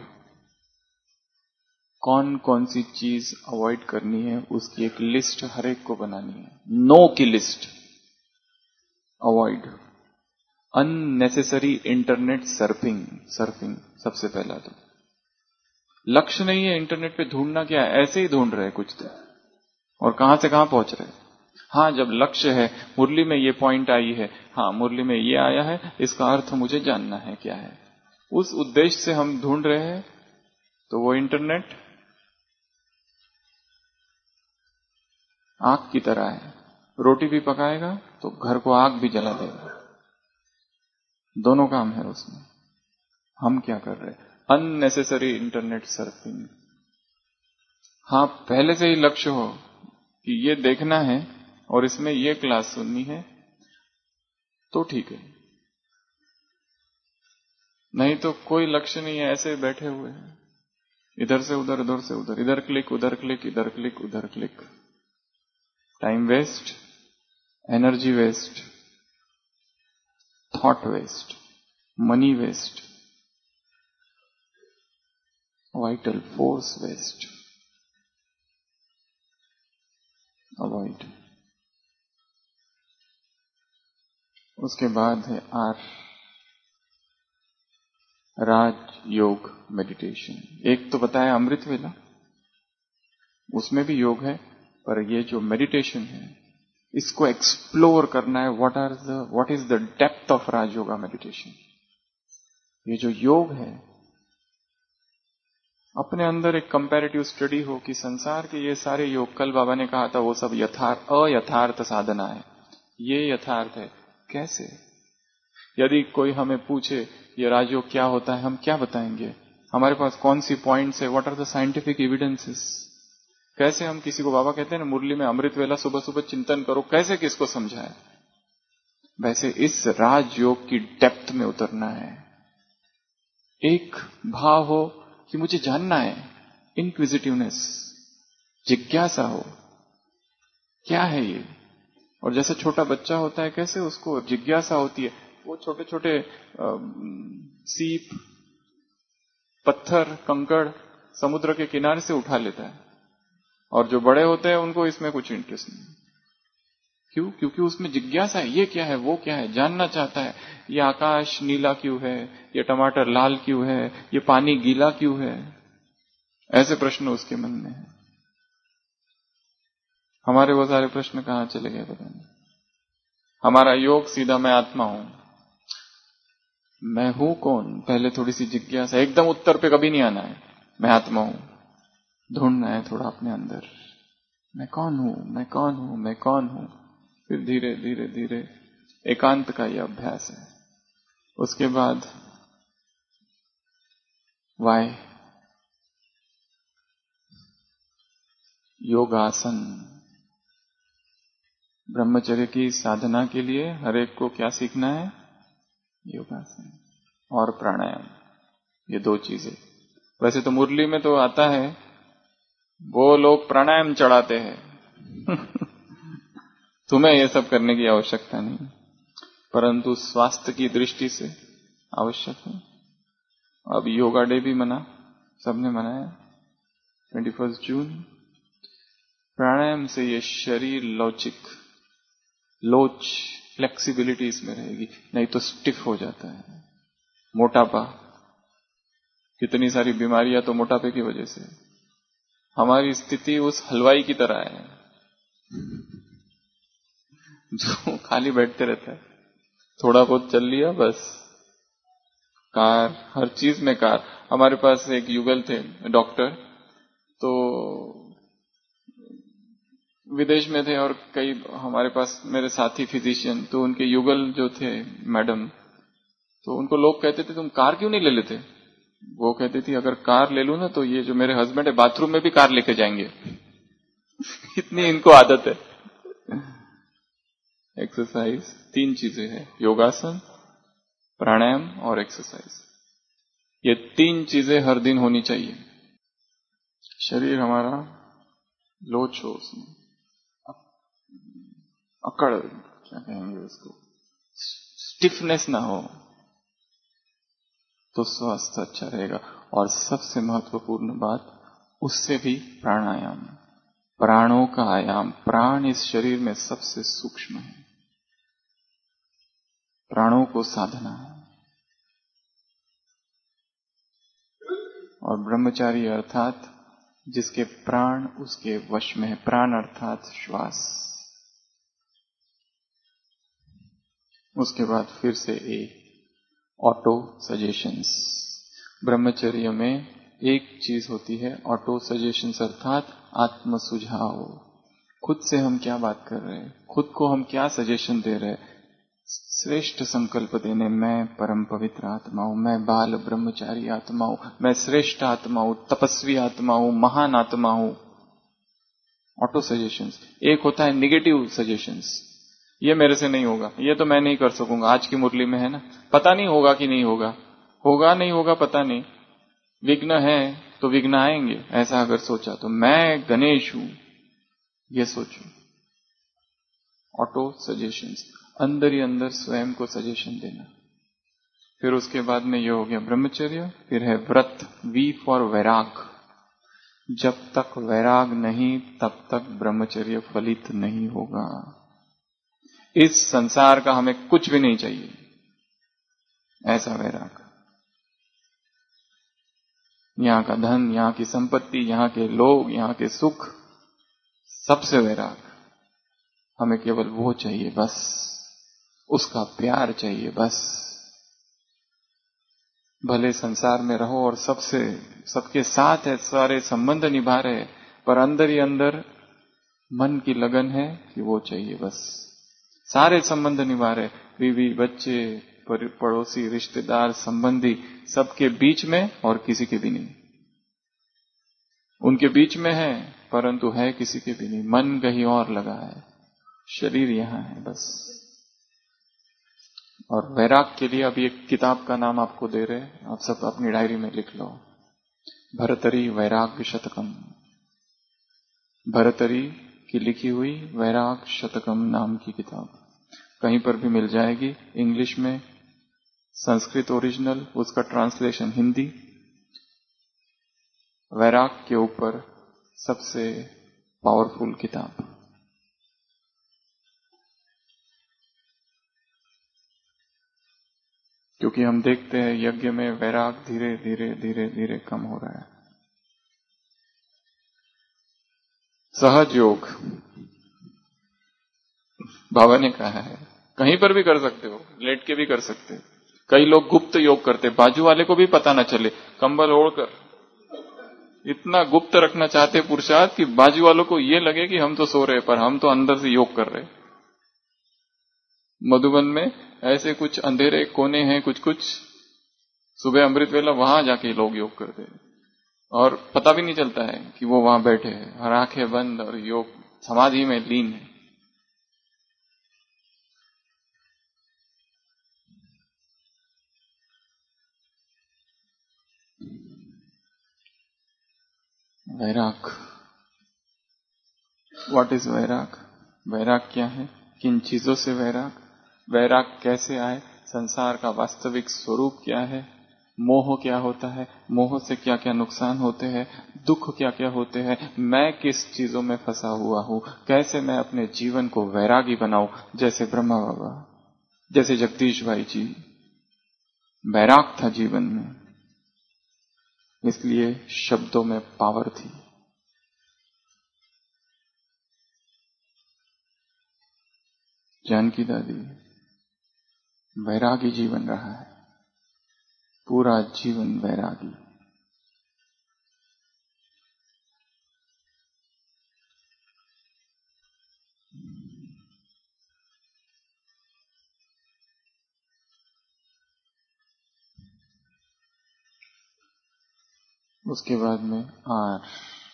कौन कौन सी चीज अवॉइड करनी है उसकी एक लिस्ट हर एक को बनानी है। नो की list, avoid unnecessary internet surfing. Surfing सबसे पहला तो लक्ष्य नहीं है इंटरनेट पे ढूंढना, क्या है ऐसे ही ढूंढ रहे कुछ तो, और कहां से कहां पहुंच रहे। हाँ, जब लक्ष्य है मुरली में ये पॉइंट आई है, हाँ मुरली में ये आया है, इसका अर्थ मुझे जानना है क्या है, उस उद्देश्य से हम ढूंढ रहे हैं, तो वो इंटरनेट आग की तरह है, रोटी भी पकाएगा तो घर को आग भी जला देगा, दोनों काम है उसमें। हम क्या कर रहे हैं? Unnecessary internet surfing. हाँ, पहले से ही लक्ष्य हो कि ये देखना है और इसमें ये क्लास सुननी है तो ठीक है, नहीं तो कोई लक्ष्य नहीं है, ऐसे बैठे हुए हैं, इधर से उधर, उधर से उधर, इधर क्लिक, उधर क्लिक, इधर क्लिक, उधर click. Time waste, energy waste, thought waste, money waste, vital force waste. Avoid. उसके बाद है आर, राज योग मेडिटेशन। एक तो बताया अमृत वेला, उसमें भी योग है, पर ये जो मेडिटेशन है इसको एक्सप्लोर करना है। What are the what is the depth of Raj yoga meditation. ये जो योग है, अपने अंदर एक कंपैरेटिव स्टडी हो कि संसार के ये सारे योग, कल बाबा ने कहा था वो सब यथार्थ अयथार्थ साधना है, ये यथार्थ है। कैसे? यदि कोई हमें पूछे ये राजयोग क्या होता है, हम क्या बताएंगे? हमारे पास कौन सी पॉइंट्स है? What are the scientific evidences? कैसे हम किसी को, बाबा कहते हैं ना मुरली में, अमृत वेला सुबह सुबह चिंतन करो, कैसे किसको समझाए? वैसे इस राजयोग की डेप्थ में उतरना है। एक भाव हो कि मुझे जानना है, इनक्विजिटिवनेस, जिज्ञासा हो, क्या है ये? और जैसे छोटा बच्चा होता है, कैसे उसको जिज्ञासा होती है, वो छोटे छोटे सीप, पत्थर, कंकड़ समुद्र के किनारे से उठा लेता है, और जो बड़े होते हैं उनको इसमें कुछ इंटरेस्ट नहीं। क्यों? क्योंकि उसमें जिज्ञासा है, ये क्या है, वो क्या है, जानना चाहता है। ये आकाश नीला क्यों है, ये टमाटर लाल क्यों है, ये पानी गीला क्यों है, ऐसे प्रश्न उसके मन में है। हमारे वो सारे प्रश्न कहां चले गए पता नहीं। हमारा योग सीधा मैं आत्मा हूं। मैं हूं कौन? पहले थोड़ी सी जिज्ञासा, एकदम उत्तर पे कभी नहीं आना है। मैं आत्मा हूं, ढूंढना है थोड़ा अपने अंदर, मैं कौन हूं, मैं कौन हूं, मैं कौन हूं। फिर धीरे धीरे धीरे एकांत का यह अभ्यास है। उसके बाद वाय, योगासन। ब्रह्मचर्य की साधना के लिए हर एक को क्या सीखना है? योगासन और प्राणायाम, ये दो चीजें। वैसे तो मुरली में तो आता है, वो लोग प्राणायाम चढ़ाते हैं तुम्हें ये सब करने की आवश्यकता नहीं, परंतु स्वास्थ्य की दृष्टि से आवश्यक है। अब योगा डे भी मना, सबने मनाया ट्वेंटी फर्स्ट जून। प्राणायाम से ये शरीर लौचिक, लोच, फ्लेक्सिबिलिटी इसमें रहेगी, नहीं तो स्टिफ हो जाता है। मोटापा, कितनी सारी बीमारियां तो मोटापे की वजह से। हमारी स्थिति उस हलवाई की तरह है जो खाली बैठते रहता है, थोड़ा बहुत चल लिया बस। कार, हर चीज में कार। हमारे पास एक युगल थे डॉक्टर, तो विदेश में थे, और कई हमारे पास मेरे साथी फिजिशियन, तो उनके युगल जो थे मैडम, तो उनको लोग कहते थे तुम कार क्यों नहीं ले लेते? वो कहती थी अगर कार ले लूं ना तो ये जो मेरे हस्बैंड है बाथरूम में भी कार लेके जाएंगे इतनी इनको आदत है। एक्सरसाइज, तीन चीजें हैं, योगासन, प्राणायाम और एक्सरसाइज। ये तीन चीजें हर दिन होनी चाहिए। शरीर हमारा लोच हो, उसमें अकड़, क्या कहेंगे उसको, स्टिफनेस ना हो, तो स्वास्थ्य अच्छा रहेगा। और सबसे महत्वपूर्ण बात, उससे भी प्राणायाम, प्राणों का आयाम। प्राण इस शरीर में सबसे सूक्ष्म है, प्राणों को साधना है। और ब्रह्मचारी अर्थात जिसके प्राण उसके वश में है, प्राण अर्थात श्वास। उसके बाद फिर से ए ऑटो सजेशंस। ब्रह्मचर्य में एक चीज होती है ऑटो सजेशन, अर्थात आत्म सुझाव। खुद से हम क्या बात कर रहे हैं, खुद को हम क्या सजेशन दे रहे हैं, श्रेष्ठ संकल्प देने, मैं परम पवित्र आत्मा हूं, मैं बाल ब्रह्मचारी आत्मा हूं, मैं श्रेष्ठ आत्मा हूं, तपस्वी आत्मा हूं, महान आत्मा हूं। Auto suggestions. एक होता है निगेटिव सजेशंस, ये मेरे से नहीं होगा, ये तो मैं नहीं कर सकूंगा, आज की मुरली में है ना, पता नहीं होगा कि नहीं होगा, होगा नहीं होगा पता नहीं, विघ्न है तो विघ्न आएंगे, ऐसा अगर सोचा तो मैं गणेश हूं, ये सोचो। ऑटो सजेशंस, अंदर ही अंदर स्वयं को सजेशन देना। फिर उसके बाद में ये हो गया ब्रह्मचर्य, फिर है व्रत, वी फॉर वैराग। जब तक वैराग नहीं तब तक ब्रह्मचर्य फलित नहीं होगा। इस संसार का हमें कुछ भी नहीं चाहिए, ऐसा वैराग। यहां का धन, यहां की संपत्ति, यहां के लोग, यहां के सुख, सबसे वैराग। हमें केवल वो चाहिए बस, उसका प्यार चाहिए बस। भले संसार में रहो और सबसे, सबके साथ है, सारे संबंध निभा रहे, पर अंदर ही अंदर मन की लगन है कि वो चाहिए बस। सारे संबंध निभा रहे, बीवी बच्चे, पड़ोसी, रिश्तेदार, संबंधी, सबके बीच में और किसी के भी नहीं। उनके बीच में है परंतु है किसी के भी नहीं, मन कहीं और लगा है, शरीर यहां है बस। और वैराग के लिए अभी एक किताब का नाम आपको दे रहे हैं, आप सब अपनी डायरी में लिख लो, भरतरी वैराग्य शतकम। भरतरी की लिखी हुई वैराग शतकम नाम की किताब कहीं पर भी मिल जाएगी, इंग्लिश में, संस्कृत ओरिजिनल, उसका ट्रांसलेशन हिंदी। वैराग के ऊपर सबसे पावरफुल किताब। क्योंकि हम देखते हैं यज्ञ में वैराग धीरे धीरे धीरे धीरे कम हो रहा है। सहज योग बाबा ने कहा है, कहीं पर भी कर सकते हो, लेट के भी कर सकते हो। कई लोग गुप्त योग करते, बाजू वाले को भी पता ना चले, कंबल ओढ़कर इतना गुप्त रखना चाहते पुरुषार्थ कि बाजू वालों को ये लगे कि हम तो सो रहे पर हम तो अंदर से योग कर रहे। मधुबन में ऐसे कुछ अंधेरे कोने हैं, कुछ कुछ सुबह अमृत वेला, वहां जाके लोग योग करते हैं और पता भी नहीं चलता है कि वो वहां बैठे हैं, और आंखें बंद और योग समाधि में लीन है। वैराग, व्हाट इज वैराग? वैराग क्या है? किन चीजों से वैराग? वैराग कैसे आए? संसार का वास्तविक स्वरूप क्या है? मोह क्या होता है? मोह से क्या क्या नुकसान होते हैं? दुख क्या क्या होते हैं? मैं किस चीजों में फंसा हुआ हूं? कैसे मैं अपने जीवन को वैरागी बनाऊं? जैसे ब्रह्मा बाबा, जैसे जगदीश भाई जी, वैराग था जीवन में, इसलिए शब्दों में पावर थी। जानकी दादी वैरागी जीवन रहा है, पूरा जीवन वैरागी। उसके बाद में R,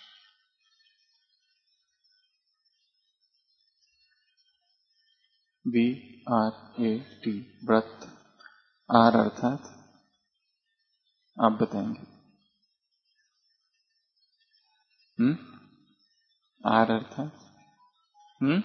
B R A T, व्रत। आर अर्थात आप बताएंगे। हम्म आर अर्थात हम्म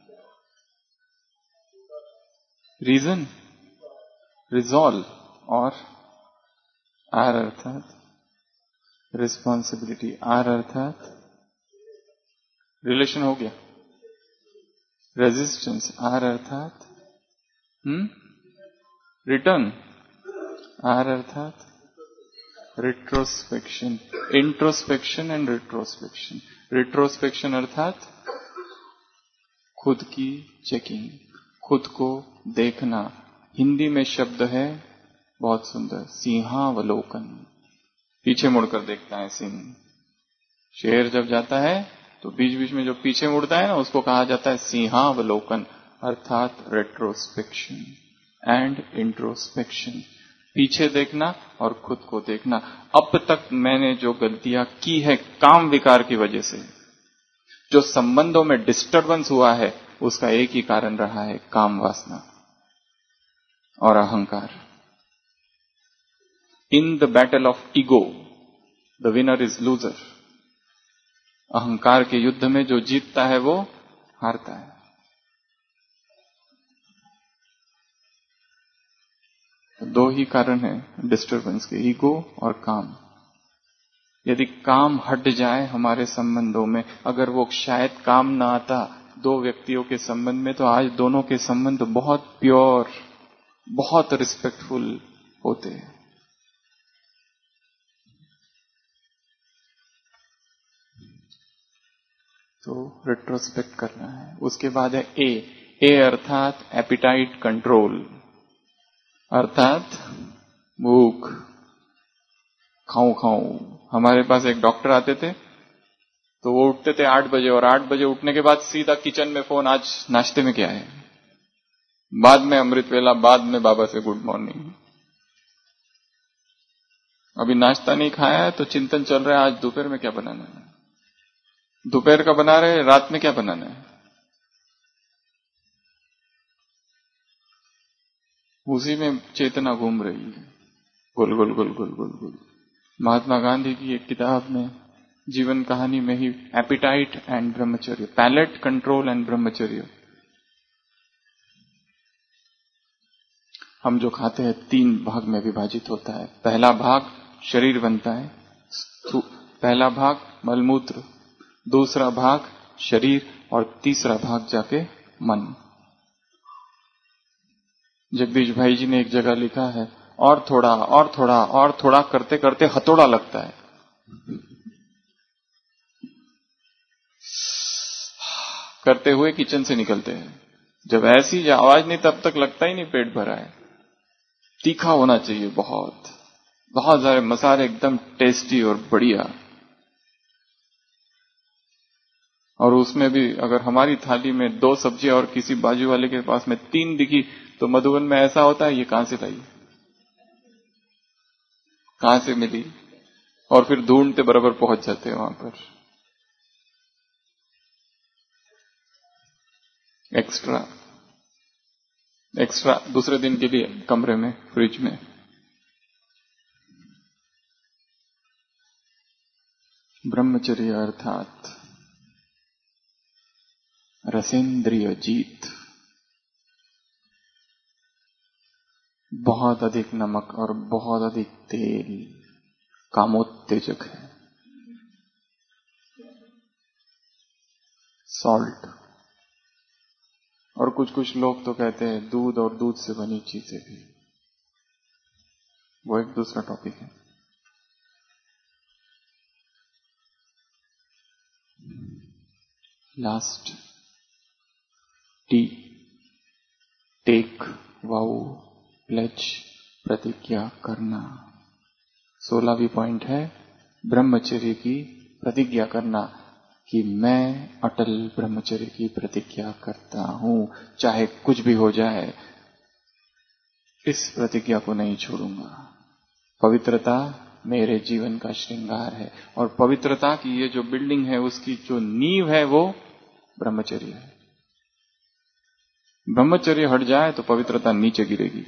रीजन, रिजॉल्व। और आर अर्थात रिस्पॉन्सिबिलिटी। आर अर्थात रिलेशन हो गया, रेजिस्टेंस। आर अर्थात हम्म रिटर्न। आर अर्थात retrospection, introspection and retrospection. Retrospection अर्थात खुद की चेकिंग, खुद को देखना। हिंदी में शब्द है बहुत सुंदर, सिंहावलोकन। पीछे मुड़कर देखता है सिंह। शेर जब जाता है तो बीच बीच में जो पीछे मुड़ता है ना, उसको कहा जाता है सिंहावलोकन, अर्थात रेट्रोस्पेक्शन एंड इंट्रोस्पेक्शन। पीछे देखना और खुद को देखना। अब तक मैंने जो गलतियां की है काम विकार की वजह से, जो संबंधों में डिस्टरबेंस हुआ है, उसका एक ही कारण रहा है, काम वासना और अहंकार। In the battle of ego the winner is loser. अहंकार के युद्ध में जो जीतता है वो हारता है। दो ही कारण है डिस्टरबेंस के, ईगो और काम। यदि काम हट जाए हमारे संबंधों में, अगर वो शायद काम ना आता दो व्यक्तियों के संबंध में, तो आज दोनों के संबंध बहुत प्योर, बहुत रिस्पेक्टफुल होते हैं। तो रेट्रोस्पेक्ट करना है। उसके बाद है ए ए अर्थात एपिटाइट कंट्रोल, अर्थात भूख। खाऊं खाऊं। हमारे पास एक डॉक्टर आते थे तो वो उठते थे आठ बजे, और आठ बजे उठने के बाद सीधा किचन में फोन, आज नाश्ते में क्या है, बाद में अमृत वेला, बाद में बाबा से गुड मॉर्निंग। अभी नाश्ता नहीं खाया है तो चिंतन चल रहा है आज दोपहर में क्या बनाना है, दोपहर का बना रहे, रात में क्या बनाना है। उसी में चेतना घूम रही है, गुल गुल गुल गुल गुल गुल। महात्मा गांधी की एक किताब में, जीवन कहानी में ही, एपिटाइट एंड ब्रह्मचर्य, पैलेट कंट्रोल एंड ब्रह्मचर्य। हम जो खाते हैं तीन भाग में विभाजित होता है। पहला भाग शरीर बनता है, पहला भाग मलमूत्र, दूसरा भाग शरीर, और तीसरा भाग जाके मन। जगदीश भाई जी ने एक जगह लिखा है, और थोड़ा और थोड़ा और थोड़ा करते करते हथौड़ा लगता है। करते हुए किचन से निकलते हैं। जब ऐसी आवाज नहीं तब तक लगता ही नहीं पेट भरा है। तीखा होना चाहिए, बहुत बहुत सारे मसाले, एकदम टेस्टी और बढ़िया। और उसमें भी अगर हमारी थाली में दो सब्जियां और किसी बाजू वाले के पास में तीन दिखी तो मधुबन में ऐसा होता है, ये कहां से लाई, कहां से मिली, और फिर ढूंढते बराबर पहुंच जाते हैं वहां पर। एक्स्ट्रा एक्स्ट्रा दूसरे दिन के लिए कमरे में, फ्रिज में। ब्रह्मचर्य अर्थात रसेंद्रिय जीत। बहुत अधिक नमक और बहुत अधिक तेल कामोत्तेजक है। सॉल्ट। और कुछ कुछ लोग तो कहते हैं दूध और दूध से बनी चीजें भी, वो एक दूसरा टॉपिक है। Last, T, take, vow, pledge, प्रतिज्ञा करना। सोलहवीं पॉइंट है ब्रह्मचर्य की प्रतिज्ञा करना, कि मैं अटल ब्रह्मचर्य की प्रतिज्ञा करता हूं, चाहे कुछ भी हो जाए, इस प्रतिज्ञा को नहीं छोड़ूंगा। पवित्रता मेरे जीवन का श्रृंगार है, और पवित्रता की ये जो बिल्डिंग है उसकी जो नींव है वो ब्रह्मचर्य है। ब्रह्मचर्य हट जाए तो पवित्रता नीचे गिरेगी।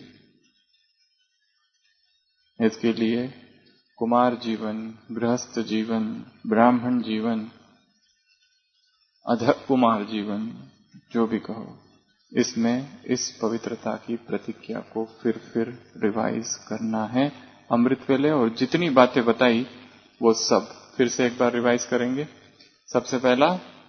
इसके लिए कुमार जीवन, गृहस्थ जीवन, ब्राह्मण जीवन, अधः कुमार जीवन, जो भी कहो, इसमें इस पवित्रता की प्रतिज्ञा को फिर फिर रिवाइज करना है। अमृत वेले और जितनी बातें बताई वो सब फिर से एक बार रिवाइज करेंगे। सबसे पहला,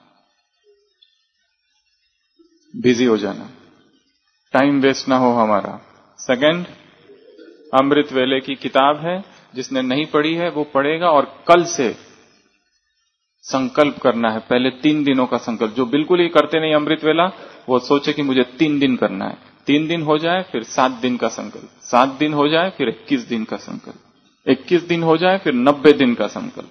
बिजी हो जाना, टाइम वेस्ट ना हो हमारा। सेकंड, अमृत वेले की किताब है, जिसने नहीं पढ़ी है वो पढ़ेगा, और कल से संकल्प करना है। पहले तीन दिनों का संकल्प, जो बिल्कुल ही करते नहीं अमृत वेला, वो सोचे कि मुझे तीन दिन करना है। तीन दिन हो जाए फिर सात दिन का संकल्प, सात दिन हो जाए फिर इक्कीस दिन का संकल्प, इक्कीस दिन हो जाए, फिर नब्बे दिन का संकल्प,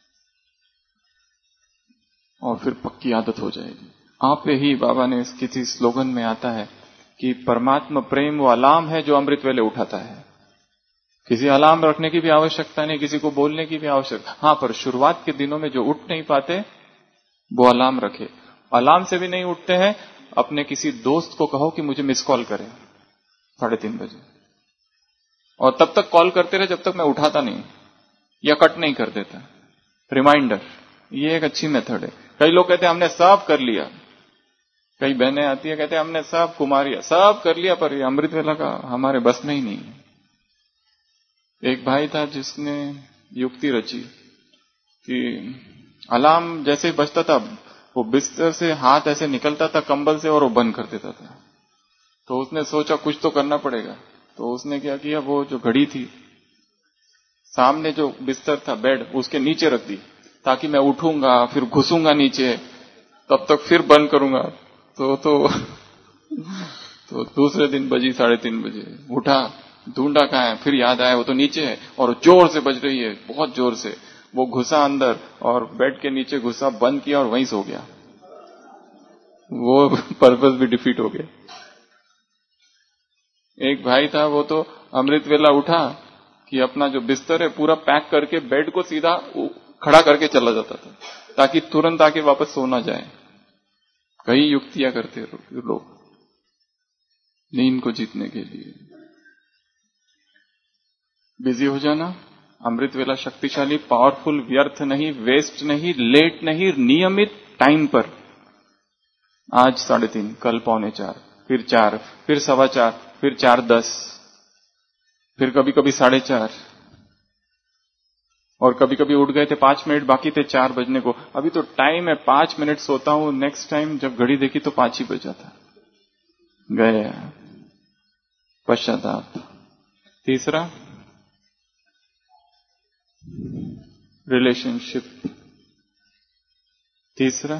और फिर पक्की आदत हो जाएगी। आप पे ही बाबा ने किसी स्लोगन में आता है कि परमात्मा प्रेम वो अलार्म है जो अमृत वेले उठाता है। किसी अलार्म रखने की भी आवश्यकता नहीं, किसी को बोलने की भी आवश्यकता, हाँ, पर शुरुआत के दिनों में जो उठ नहीं पाते वो अलार्म रखे। अलार्म से भी नहीं उठते हैं, अपने किसी दोस्त को कहो कि मुझे मिस कॉल करे साढ़े तीन बजे, और तब तक कॉल करते रहे जब तक मैं उठाता नहीं या कट नहीं कर देता। रिमाइंडर, ये एक अच्छी मेथड है। कई लोग कहते हैं हमने सब कर लिया, कई बहनें आती है कहते हैं हमने सब कुमारिया सब कर लिया, पर ये अमृत वेला का हमारे बस में ही नहीं है। एक भाई था जिसने युक्ति रची कि अलार्म जैसे ही बजता था वो बिस्तर से हाथ ऐसे निकलता था कंबल से और वो बंद कर देता था। तो उसने सोचा कुछ तो करना पड़ेगा, तो उसने क्या किया, वो जो घड़ी थी सामने जो बिस्तर था बेड उसके नीचे रख दी, ताकि मैं उठूंगा फिर घुसूंगा नीचे तब तक फिर बंद करूंगा। तो तो तो दूसरे दिन बजी साढ़े तीन बजे, उठा ढूंढा कहाँ है, फिर याद आया वो तो नीचे है और जोर से बज रही है, बहुत जोर से। वो घुसा अंदर और बेड के नीचे घुसा, बंद किया और वहीं सो गया। वो पर्पस भी डिफीट हो गया। एक भाई था वो तो अमृत वेला उठा कि अपना जो बिस्तर है पूरा पैक करके बेड को सीधा खड़ा करके चला जाता था, ताकि तुरंत आके वापस सो ना जाए। कई युक्तियां करते लोग नींद को जीतने के लिए। बिजी हो जाना, अमृत वेला शक्तिशाली, पावरफुल, व्यर्थ नहीं, वेस्ट नहीं, लेट नहीं, नियमित टाइम पर। आज साढ़े तीन, कल पौने चार, फिर चार, फिर सवा चार, फिर चार दस, फिर कभी कभी साढ़े चार, और कभी कभी उठ गए थे पांच मिनट बाकी थे चार बजने को, अभी तो टाइम है पांच मिनट सोता हूं, नेक्स्ट टाइम जब घड़ी देखी तो पांच ही बजा था। गया पश्चाताप। तीसरा, रिलेशनशिप। तीसरा,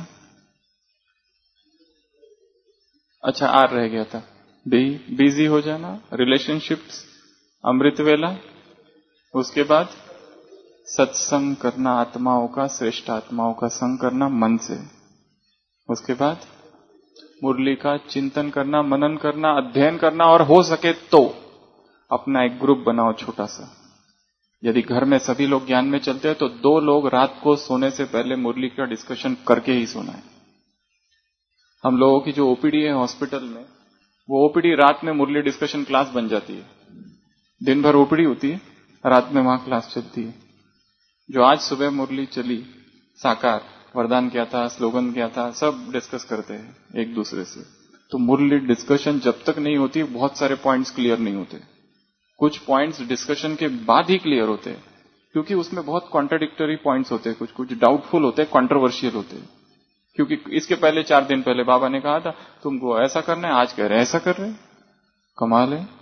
अच्छा आर रह गया था, बी, बिजी हो जाना, रिलेशनशिप्स, अमृत वेला। उसके बाद सत्संग करना, आत्माओं का, श्रेष्ठ आत्माओं का संग करना मन से। उसके बाद मुरली का चिंतन करना, मनन करना, अध्ययन करना, और हो सके तो अपना एक ग्रुप बनाओ छोटा सा। यदि घर में सभी लोग ज्ञान में चलते हैं तो दो लोग रात को सोने से पहले मुरली का डिस्कशन करके ही सोना है। हम लोगों की जो ओपीडी है हॉस्पिटल में, वो ओपीडी रात में मुरली डिस्कशन क्लास बन जाती है। दिन भर ओपीडी होती है, रात में वहां क्लास चलती है। जो आज सुबह मुरली चली, साकार, वरदान क्या था, स्लोगन क्या था, सब डिस्कस करते हैं एक दूसरे से। तो मुरली डिस्कशन जब तक नहीं होती बहुत सारे पॉइंट्स क्लियर नहीं होते। कुछ पॉइंट्स डिस्कशन के बाद ही क्लियर होते हैं, क्योंकि उसमें बहुत कॉन्ट्राडिक्टरी पॉइंट्स होते हैं, कुछ कुछ डाउटफुल होते हैं, कॉन्ट्रोवर्शियल होते हैं। क्योंकि इसके पहले चार दिन पहले बाबा ने कहा था तुमको ऐसा करना है, आज कह रहे ऐसा कर रहे। कमाल है।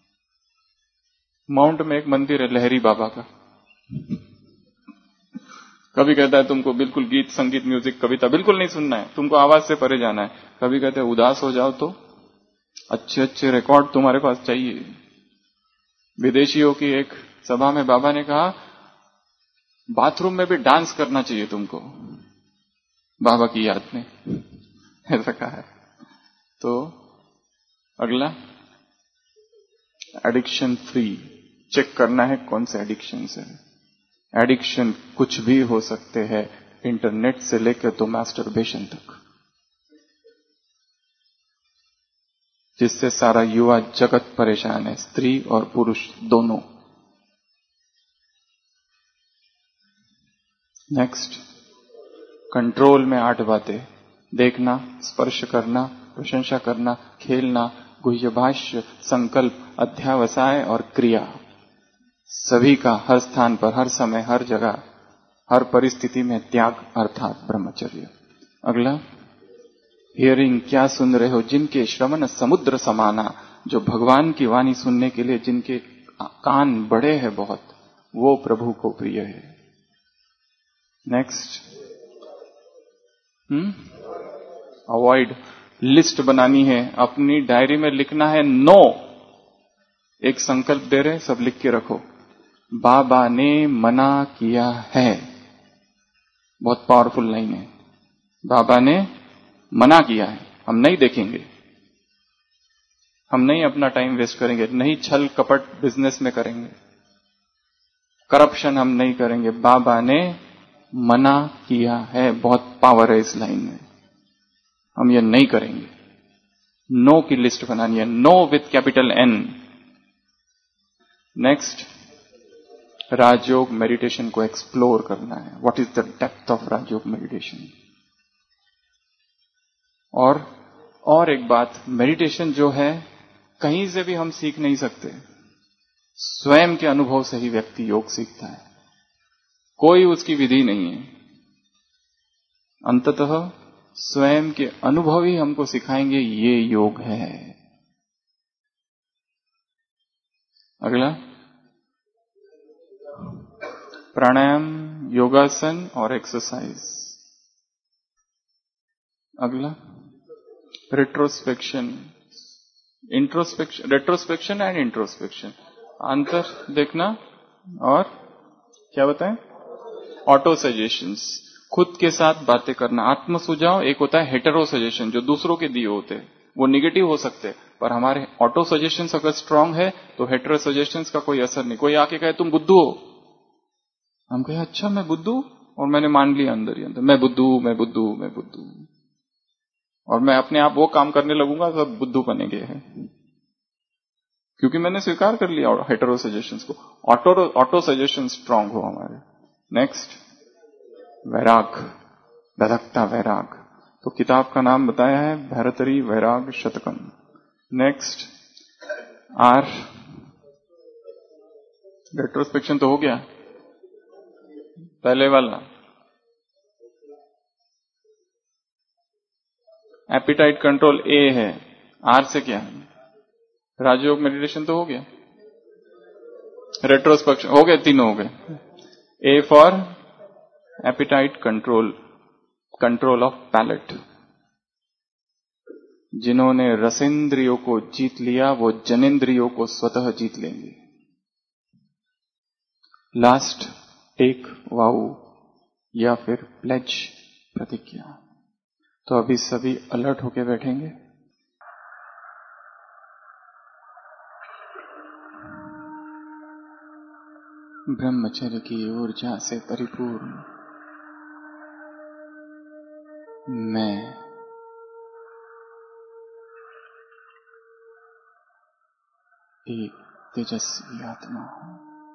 माउंट में एक मंदिर है लहरी बाबा का, कभी कहता है तुमको बिल्कुल गीत संगीत म्यूजिक कविता बिल्कुल नहीं सुनना है, तुमको आवाज से परे जाना है। कभी कहते हैं उदास हो जाओ तो अच्छे अच्छे रिकॉर्ड तुम्हारे पास चाहिए। विदेशियों की एक सभा में बाबा ने कहा बाथरूम में भी डांस करना चाहिए तुमको, बाबा की याद में ऐसा कहा है। तो अगला, एडिक्शन फ्री। चेक करना है कौन से एडिक्शन से। एडिक्शन कुछ भी हो सकते हैं, इंटरनेट से लेकर तो मास्टरबेशन तक, जिससे सारा युवा जगत परेशान है, स्त्री और पुरुष दोनों। नेक्स्ट, कंट्रोल में आठ बातें: देखना, स्पर्श करना, प्रशंसा करना, खेलना, गुह्य भाष्य, संकल्प, अध्यावसाय और क्रिया। सभी का हर स्थान पर, हर समय, हर जगह, हर परिस्थिति में त्याग अर्थात ब्रह्मचर्य। अगला, हियरिंग, क्या सुन रहे हो, जिनके श्रवण समुद्र समाना, जो भगवान की वाणी सुनने के लिए जिनके कान बड़े हैं बहुत, वो प्रभु को प्रिय है। नेक्स्ट, हम्म अवॉइड, लिस्ट बनानी है, अपनी डायरी में लिखना है नो। एक संकल्प दे रहे, सब लिख के रखो। बाबा ने मना किया है। बहुत पावरफुल लाइन है। बाबा ने मना किया है, हम नहीं देखेंगे, हम नहीं अपना टाइम वेस्ट करेंगे, नहीं छल कपट बिजनेस में करेंगे, करप्शन हम नहीं करेंगे। बाबा ने मना किया है। बहुत पावर है इस लाइन में, हम ये नहीं करेंगे। नो की लिस्ट बनानी है, no with capital N. Next, Rajyoga meditation को एक्सप्लोर करना है। What is the depth of Rajyoga meditation. और और एक बात, मेडिटेशन जो है कहीं से भी हम सीख नहीं सकते, स्वयं के अनुभव से ही व्यक्ति योग सीखता है, कोई उसकी विधि नहीं है। अंततः स्वयं के अनुभव ही हमको सिखाएंगे ये योग है। अगला, प्राणायाम, योगासन और एक्सरसाइज। अगला, retrospection, introspection, retrospection and introspection, अंतर देखना। और क्या बताएं, ऑटो सजेशंस, खुद के साथ बातें करना। आत्म सुझाव एक होता है हेटेरो सजेशन, जो दूसरों के दिए होते हैं, वो निगेटिव हो सकते हैं, पर हमारे ऑटो सजेशंस अगर स्ट्रांग है तो हेटेरो सजेशंस का कोई असर नहीं। कोई आके कहे तुम बुद्धू हो, हम कहे अच्छा मैं बुद्धू, और मैंने मान लिया अंदर ही अंदर मैं बुद्धू मैं बुद्धू मैं बुद्धू, और मैं अपने आप वो काम करने लगूंगा सब बुद्धू बनेंगे हैं, क्योंकि मैंने स्वीकार कर लिया हेटेरो सजेशंस को। ऑटो ऑटो सजेशन स्ट्रांग हो हमारे। नेक्स्ट, वैराग, धधकता वैराग। तो किताब का नाम बताया है भरतरी वैराग शतकम। नेक्स्ट, आर, रेट्रोस्पेक्शन तो हो गया, पहले वाला एपिटाइट कंट्रोल ए है, आर से क्या है, राजयोग मेडिटेशन तो हो गया, रेट्रोस्पेक्शन हो गए, तीनों हो गए। A for appetite control, control of palate. जिन्होंने रसेंद्रियों को जीत लिया वो जनेंद्रियों को स्वतः जीत लेंगे। लास्ट, टेक वाउ या फिर प्लेज, प्रतिज्ञा। तो अभी सभी अलर्ट होके बैठेंगे। ब्रह्मचर्य की ऊर्जा से परिपूर्ण मैं एक तेजस्वी आत्मा हूं।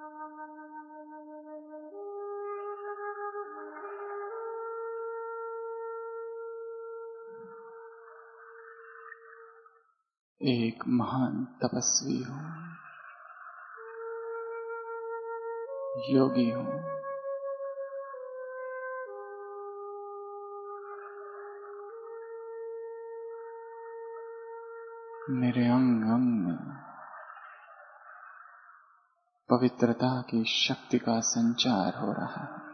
एक महान तपस्वी हूं, योगी हूं। मेरे अंग अंग में पवित्रता की शक्ति का संचार हो रहा है।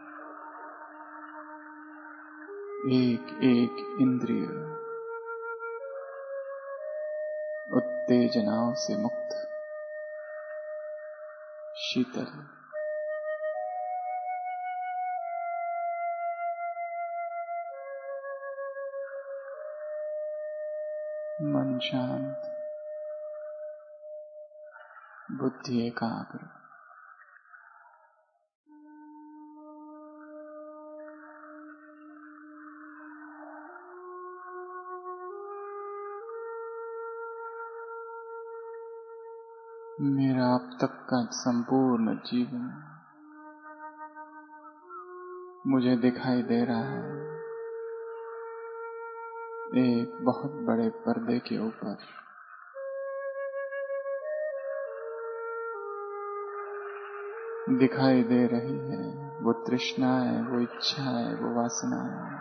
एक एक इंद्रिय उत्तेजनाओं से मुक्त, शीतल, मन शांत, बुद्धि एकाग्र। मेरा अब तक का संपूर्ण जीवन मुझे दिखाई दे रहा है एक बहुत बड़े पर्दे के ऊपर। दिखाई दे रही है वो तृष्णाएं, वो इच्छाएं, वो वासनाएं।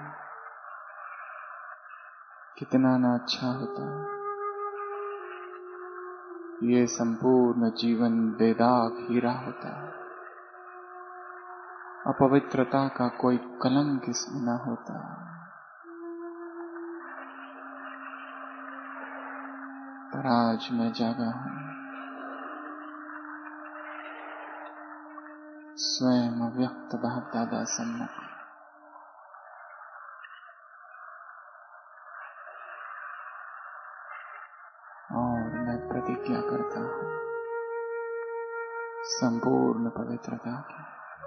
कितना ना अच्छा होता ये संपूर्ण जीवन बेदाग हीरा होता, अपवित्रता का कोई कलंक इसमें ना होता। पर आज मैं जागा हूं, स्वयं अव्यक्त बाप दादा सम्मुख और मैं प्रतिज्ञा करता हूँ संपूर्ण पवित्रता की।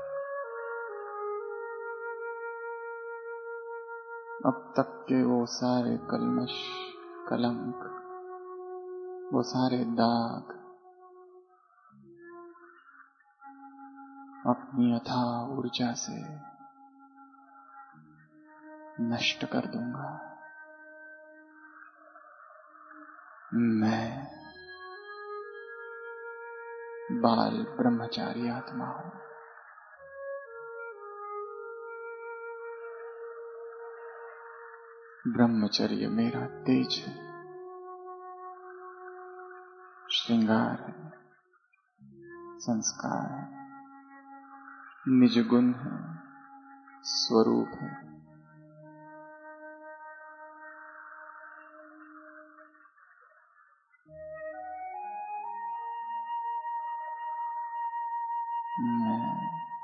अब तक के वो सारे कलमश, कलंक, वो सारे दाग अपनी अथाह ऊर्जा से नष्ट कर दूंगा। मैं बाल ब्रह्मचारी आत्मा हूं। ब्रह्मचर्य मेरा तेज है, श्रृंगार है, संस्कार है, निज गुण है, स्वरूप है। मैं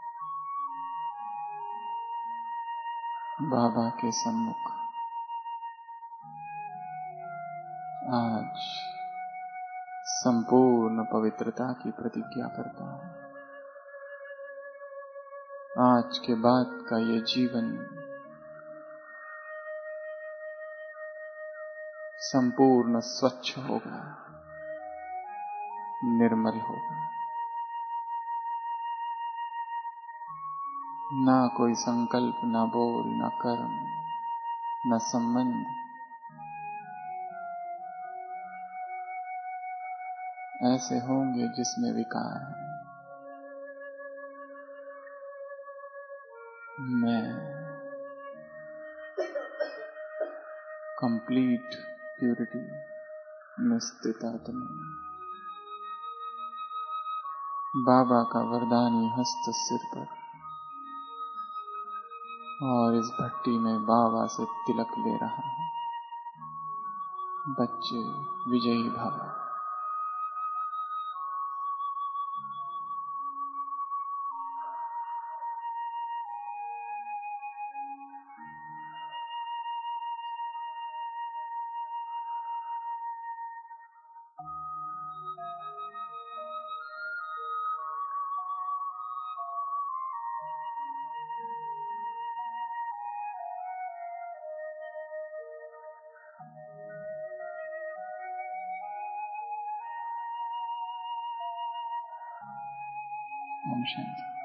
बाबा के सम्मुख आज संपूर्ण पवित्रता की प्रतिज्ञा करता हूं। आज के बाद का ये जीवन संपूर्ण स्वच्छ होगा, निर्मल होगा। ना कोई संकल्प, ना बोल, ना कर्म, ना संबंध ऐसे होंगे जिसमें विकार है। मैं कंप्लीट प्यूरिटी में स्थित आत्मा, बाबा का वरदानी हस्त सिर पर, और इस भट्टी में बाबा से तिलक ले रहा हूं। बच्चे विजयी भव। ओम शांति।